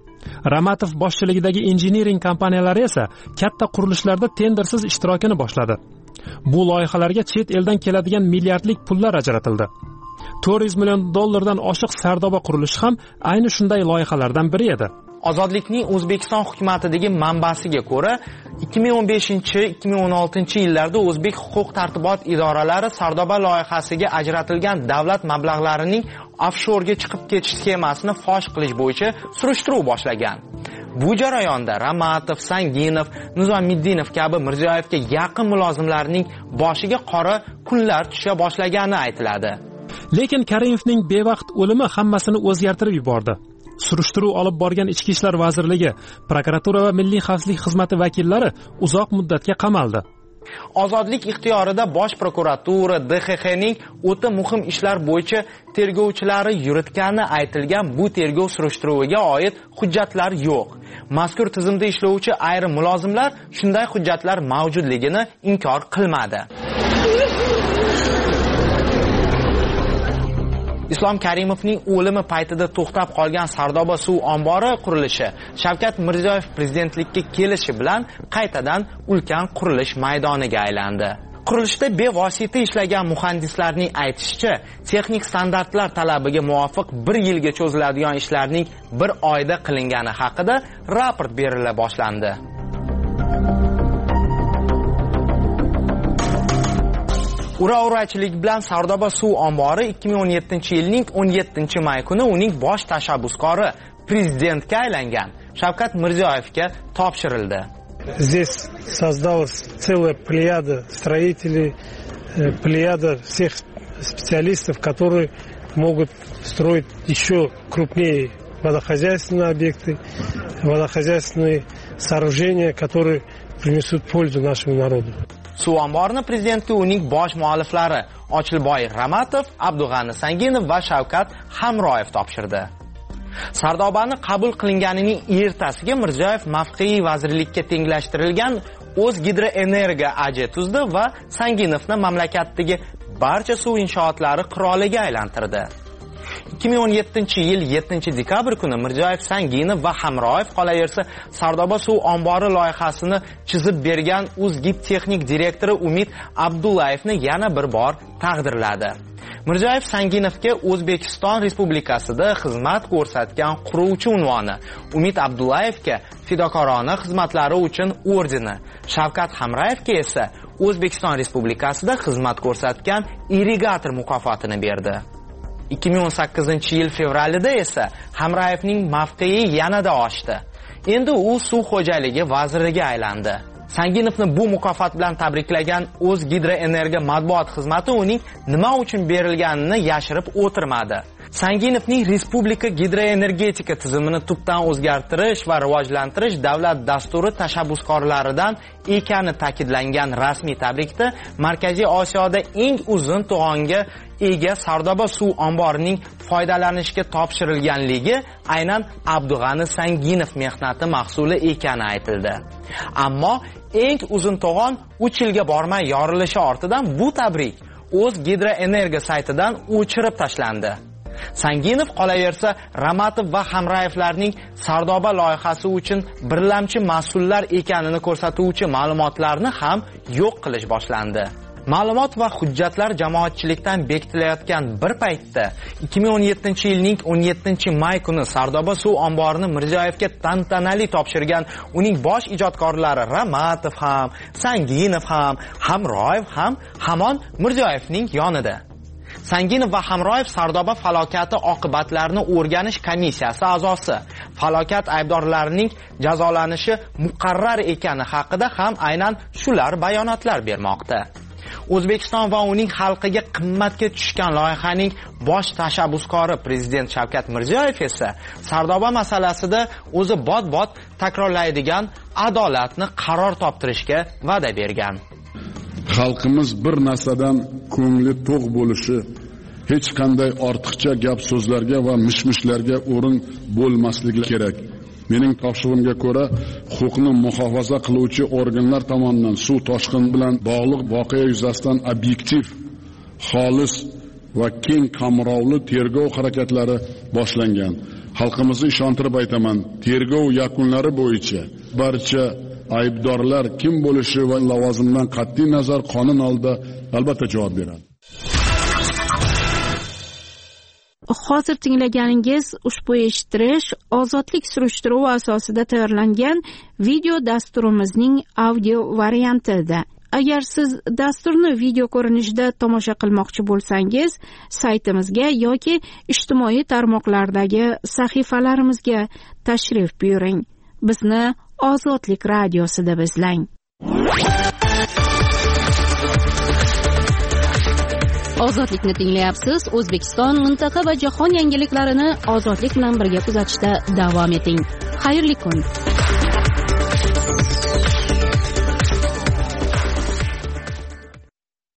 Ramatov boshchiligidagi injiniring kompaniyalari esa katta qurilishlarda tendersiz ishtirokini boshladi. Bu loyihalarga chet eldan keladigan milliardlik pullar ajratildi. 400 million dollardan oshiq Sardoba qurilishi ham ayni shunday loyihalardan biri edi. Ozodlikning O'zbekiston hukumatidagi manbasiga ko'ra, 2015-2016 yillarda O'zbek huquq tartibot idoralari Sardoba loyihasiga ajratilgan davlat mablag'larining offshorga chiqib ketish sxemasini fosh qilish bo'yicha surishtiruv boshlagan. Bu jarayonda Ramatov, Sanginov, Nizomiddinov kabi Mirziyoyevga yaqin mulozimlarning boshiga qora kunlar tusha boshlagani aytiladi. Lekin Karimovning bevaqt o'limi hammasini o'zgartirib yubordi. Surishtiruv olib borgan Ichki ishlar vazirligi, prokuratura va Milliy xavfsizlik xizmati vakillari uzoq muddatga qamaldi. Ozodlik ixtiyorida Bosh prokuratura, DXXning o'ta muhim ishlar bo'yicha tergovchilari yuritgani aytilgan bu tergov surishtiruviga oid hujjatlar yo'q. Mazkur tizimda ishlovchi ayrim mulozimlar shunday hujjatlar mavjudligini inkor qilmadi. Islom Karimovning o'limi paytida to'xtab qolgan Sardoba suv ombori qurilishi Shavkat Mirziyoyev prezidentlikka kelishi bilan qaytadan ulkan qurilish maydoniga aylandi. Qurilishda bevosita ishlagan muhandislarning aytishicha, texnik standartlar talabiga muvofiq 1 yilga cho'ziladigan ishlarning 1 oyda qilingani haqida raport berila boshlandi. Ura-urachilik bilan Sardoba suv ombori 2017-yilning 17-may kuni uning bosh tashabbuskori prezidentga aylangan Shavkat Mirziyoyevga topshirildi. Здесь создалась целая плеяда строителей, плеяда всех специалистов, которые могут строить еще крупнее водохозяйственные объекты, водохозяйственные сооружения, которые принесут пользу нашему народу. Suv omborini prezidentga uning bosh mualliflari Ochilboy Ramatov, Abdug'ani Sanginov va Shavkat Hamroyev topshirdi. Sardobani qabul qilinganining ertasiga Mirziyoyev mavqei vazirlikka tenglashtirilgan O'zgidroenergo AJ tuzdi va Sanginovni mamlakatdagi barcha suv inshootlari qiroliga aylantirdi. 2017-yil 7-dekabr kuni Mirziyoyev, Sanginov va Hamroyev qolaversa Sardoba suv ombori loyihasini chizib bergan O'zgib texnik direktori Umid Abdullayevni yana bir bor taqdirladi. Mirziyoyev Sanginovga O'zbekiston Respublikasida xizmat ko'rsatgan quruvchi unvoni, Umid Abdullayevga fidokorona xizmatlari uchun ordeni, Shavkat Hamroyevga esa O'zbekiston Respublikasida xizmat ko'rsatgan irrigator mukofotini berdi. 2018-yil fevralida esa Hamroyevning mavqei yanada oshdi. Endi u suv xo'jaligi vaziriga aylandi. Sanginovni bu mukofot bilan tabriklagan O'zgidroenergo matbuot xizmati uning nima uchun berilganini yashirib o'tirmadi. Sanginovning respublika gidroenergetika tizimini tubdan o'zgartirish va rivojlantirish davlat dasturi tashabbuskorlaridan ekani ta'kidlangan rasmiy tabrikda Markaziy Osiyoda eng uzun to'g'onga ega Sardoba suv omborining foydalanishga topshirilganligi aynan Abdug'ani Sanginov mehnati mahsuli ekani aytildi. Ammo eng uzun to'g'on 3 yilga bormay yorilishi ortidan bu tabrik O'zgidroenergo saytidan o'chirib tashlandi. Sanginov qolaversa Ramatov va Hamroyevlarning Sardoba loyihasi uchun birlamchi mas'ullar ekanini ko'rsatuvchi ma'lumotlarni ham yo'q qilish boshlandi. Ma'lumot va hujjatlar jamoatchilikdan bekitilayotgan bir paytda 2017-yilning 17-may kuni Sardoba suv omborini Mirziyoyevga tantanali topshirgan uning bosh ijodkorlari Ramatov ham, Sanginov ham, Hamroyev ham hamon Mirziyoyevning yonida. Sanginov va Hamroyev Sardoba falokati oqibatlarini o'rganish komissiyasi a'zosi. Falokat aybdorlarining jazolanishi muqarrar ekani haqida ham aynan shular bayonotlar bermoqda. O'zbekiston va uning xalqiga qimmatga tushgan loyihaning bosh tashabbuskori prezident Shavkat Mirziyoyev esa Sardoba masalasida o'zi bot-bot takrorlaydigan adolatni qaror toptirishga va'da bergan. Xalqimiz bir narsadan ko'ngli to'q bo'lishi, hech qanday ortiqcha gap so'zlarga va mishmishlarga o'rin bo'lmasligi kerak. Mening topshirig'imga ko'ra, huquqni muhofaza qiluvchi organlar tomonidan suv toshqini bilan bog'liq voqea yuzasidan obyektiv, xolis va keng qamrovli tergov harakatlari boshlangan. Xalqimizni ishontirib aytaman, tergov yakunlari bo'yicha barcha aybdorlar kim bo'lishi va lavozimdan qat'iy nazar qonun oldida albatta javob beradi. hozir tinglaganingiz ushbu eshittirish ozodlik surishtiruvi asosida tayyorlangan video dasturimizning audio varianti edi. Agar siz dasturni video ko'rinishida tomosha qilmoqchi bo'lsangiz, saytimizga yoki ijtimoiy tarmoqlardagi sahifalarimizga tashrif buyuring. Bizni Ozodlik radiosi deb izlang. Ozodlikni tinglayapsiz. O'zbekiston, mintaqa va jahon yangiliklarini ozodlik bilan birga kuzatishda davom eting. Xayrli kun.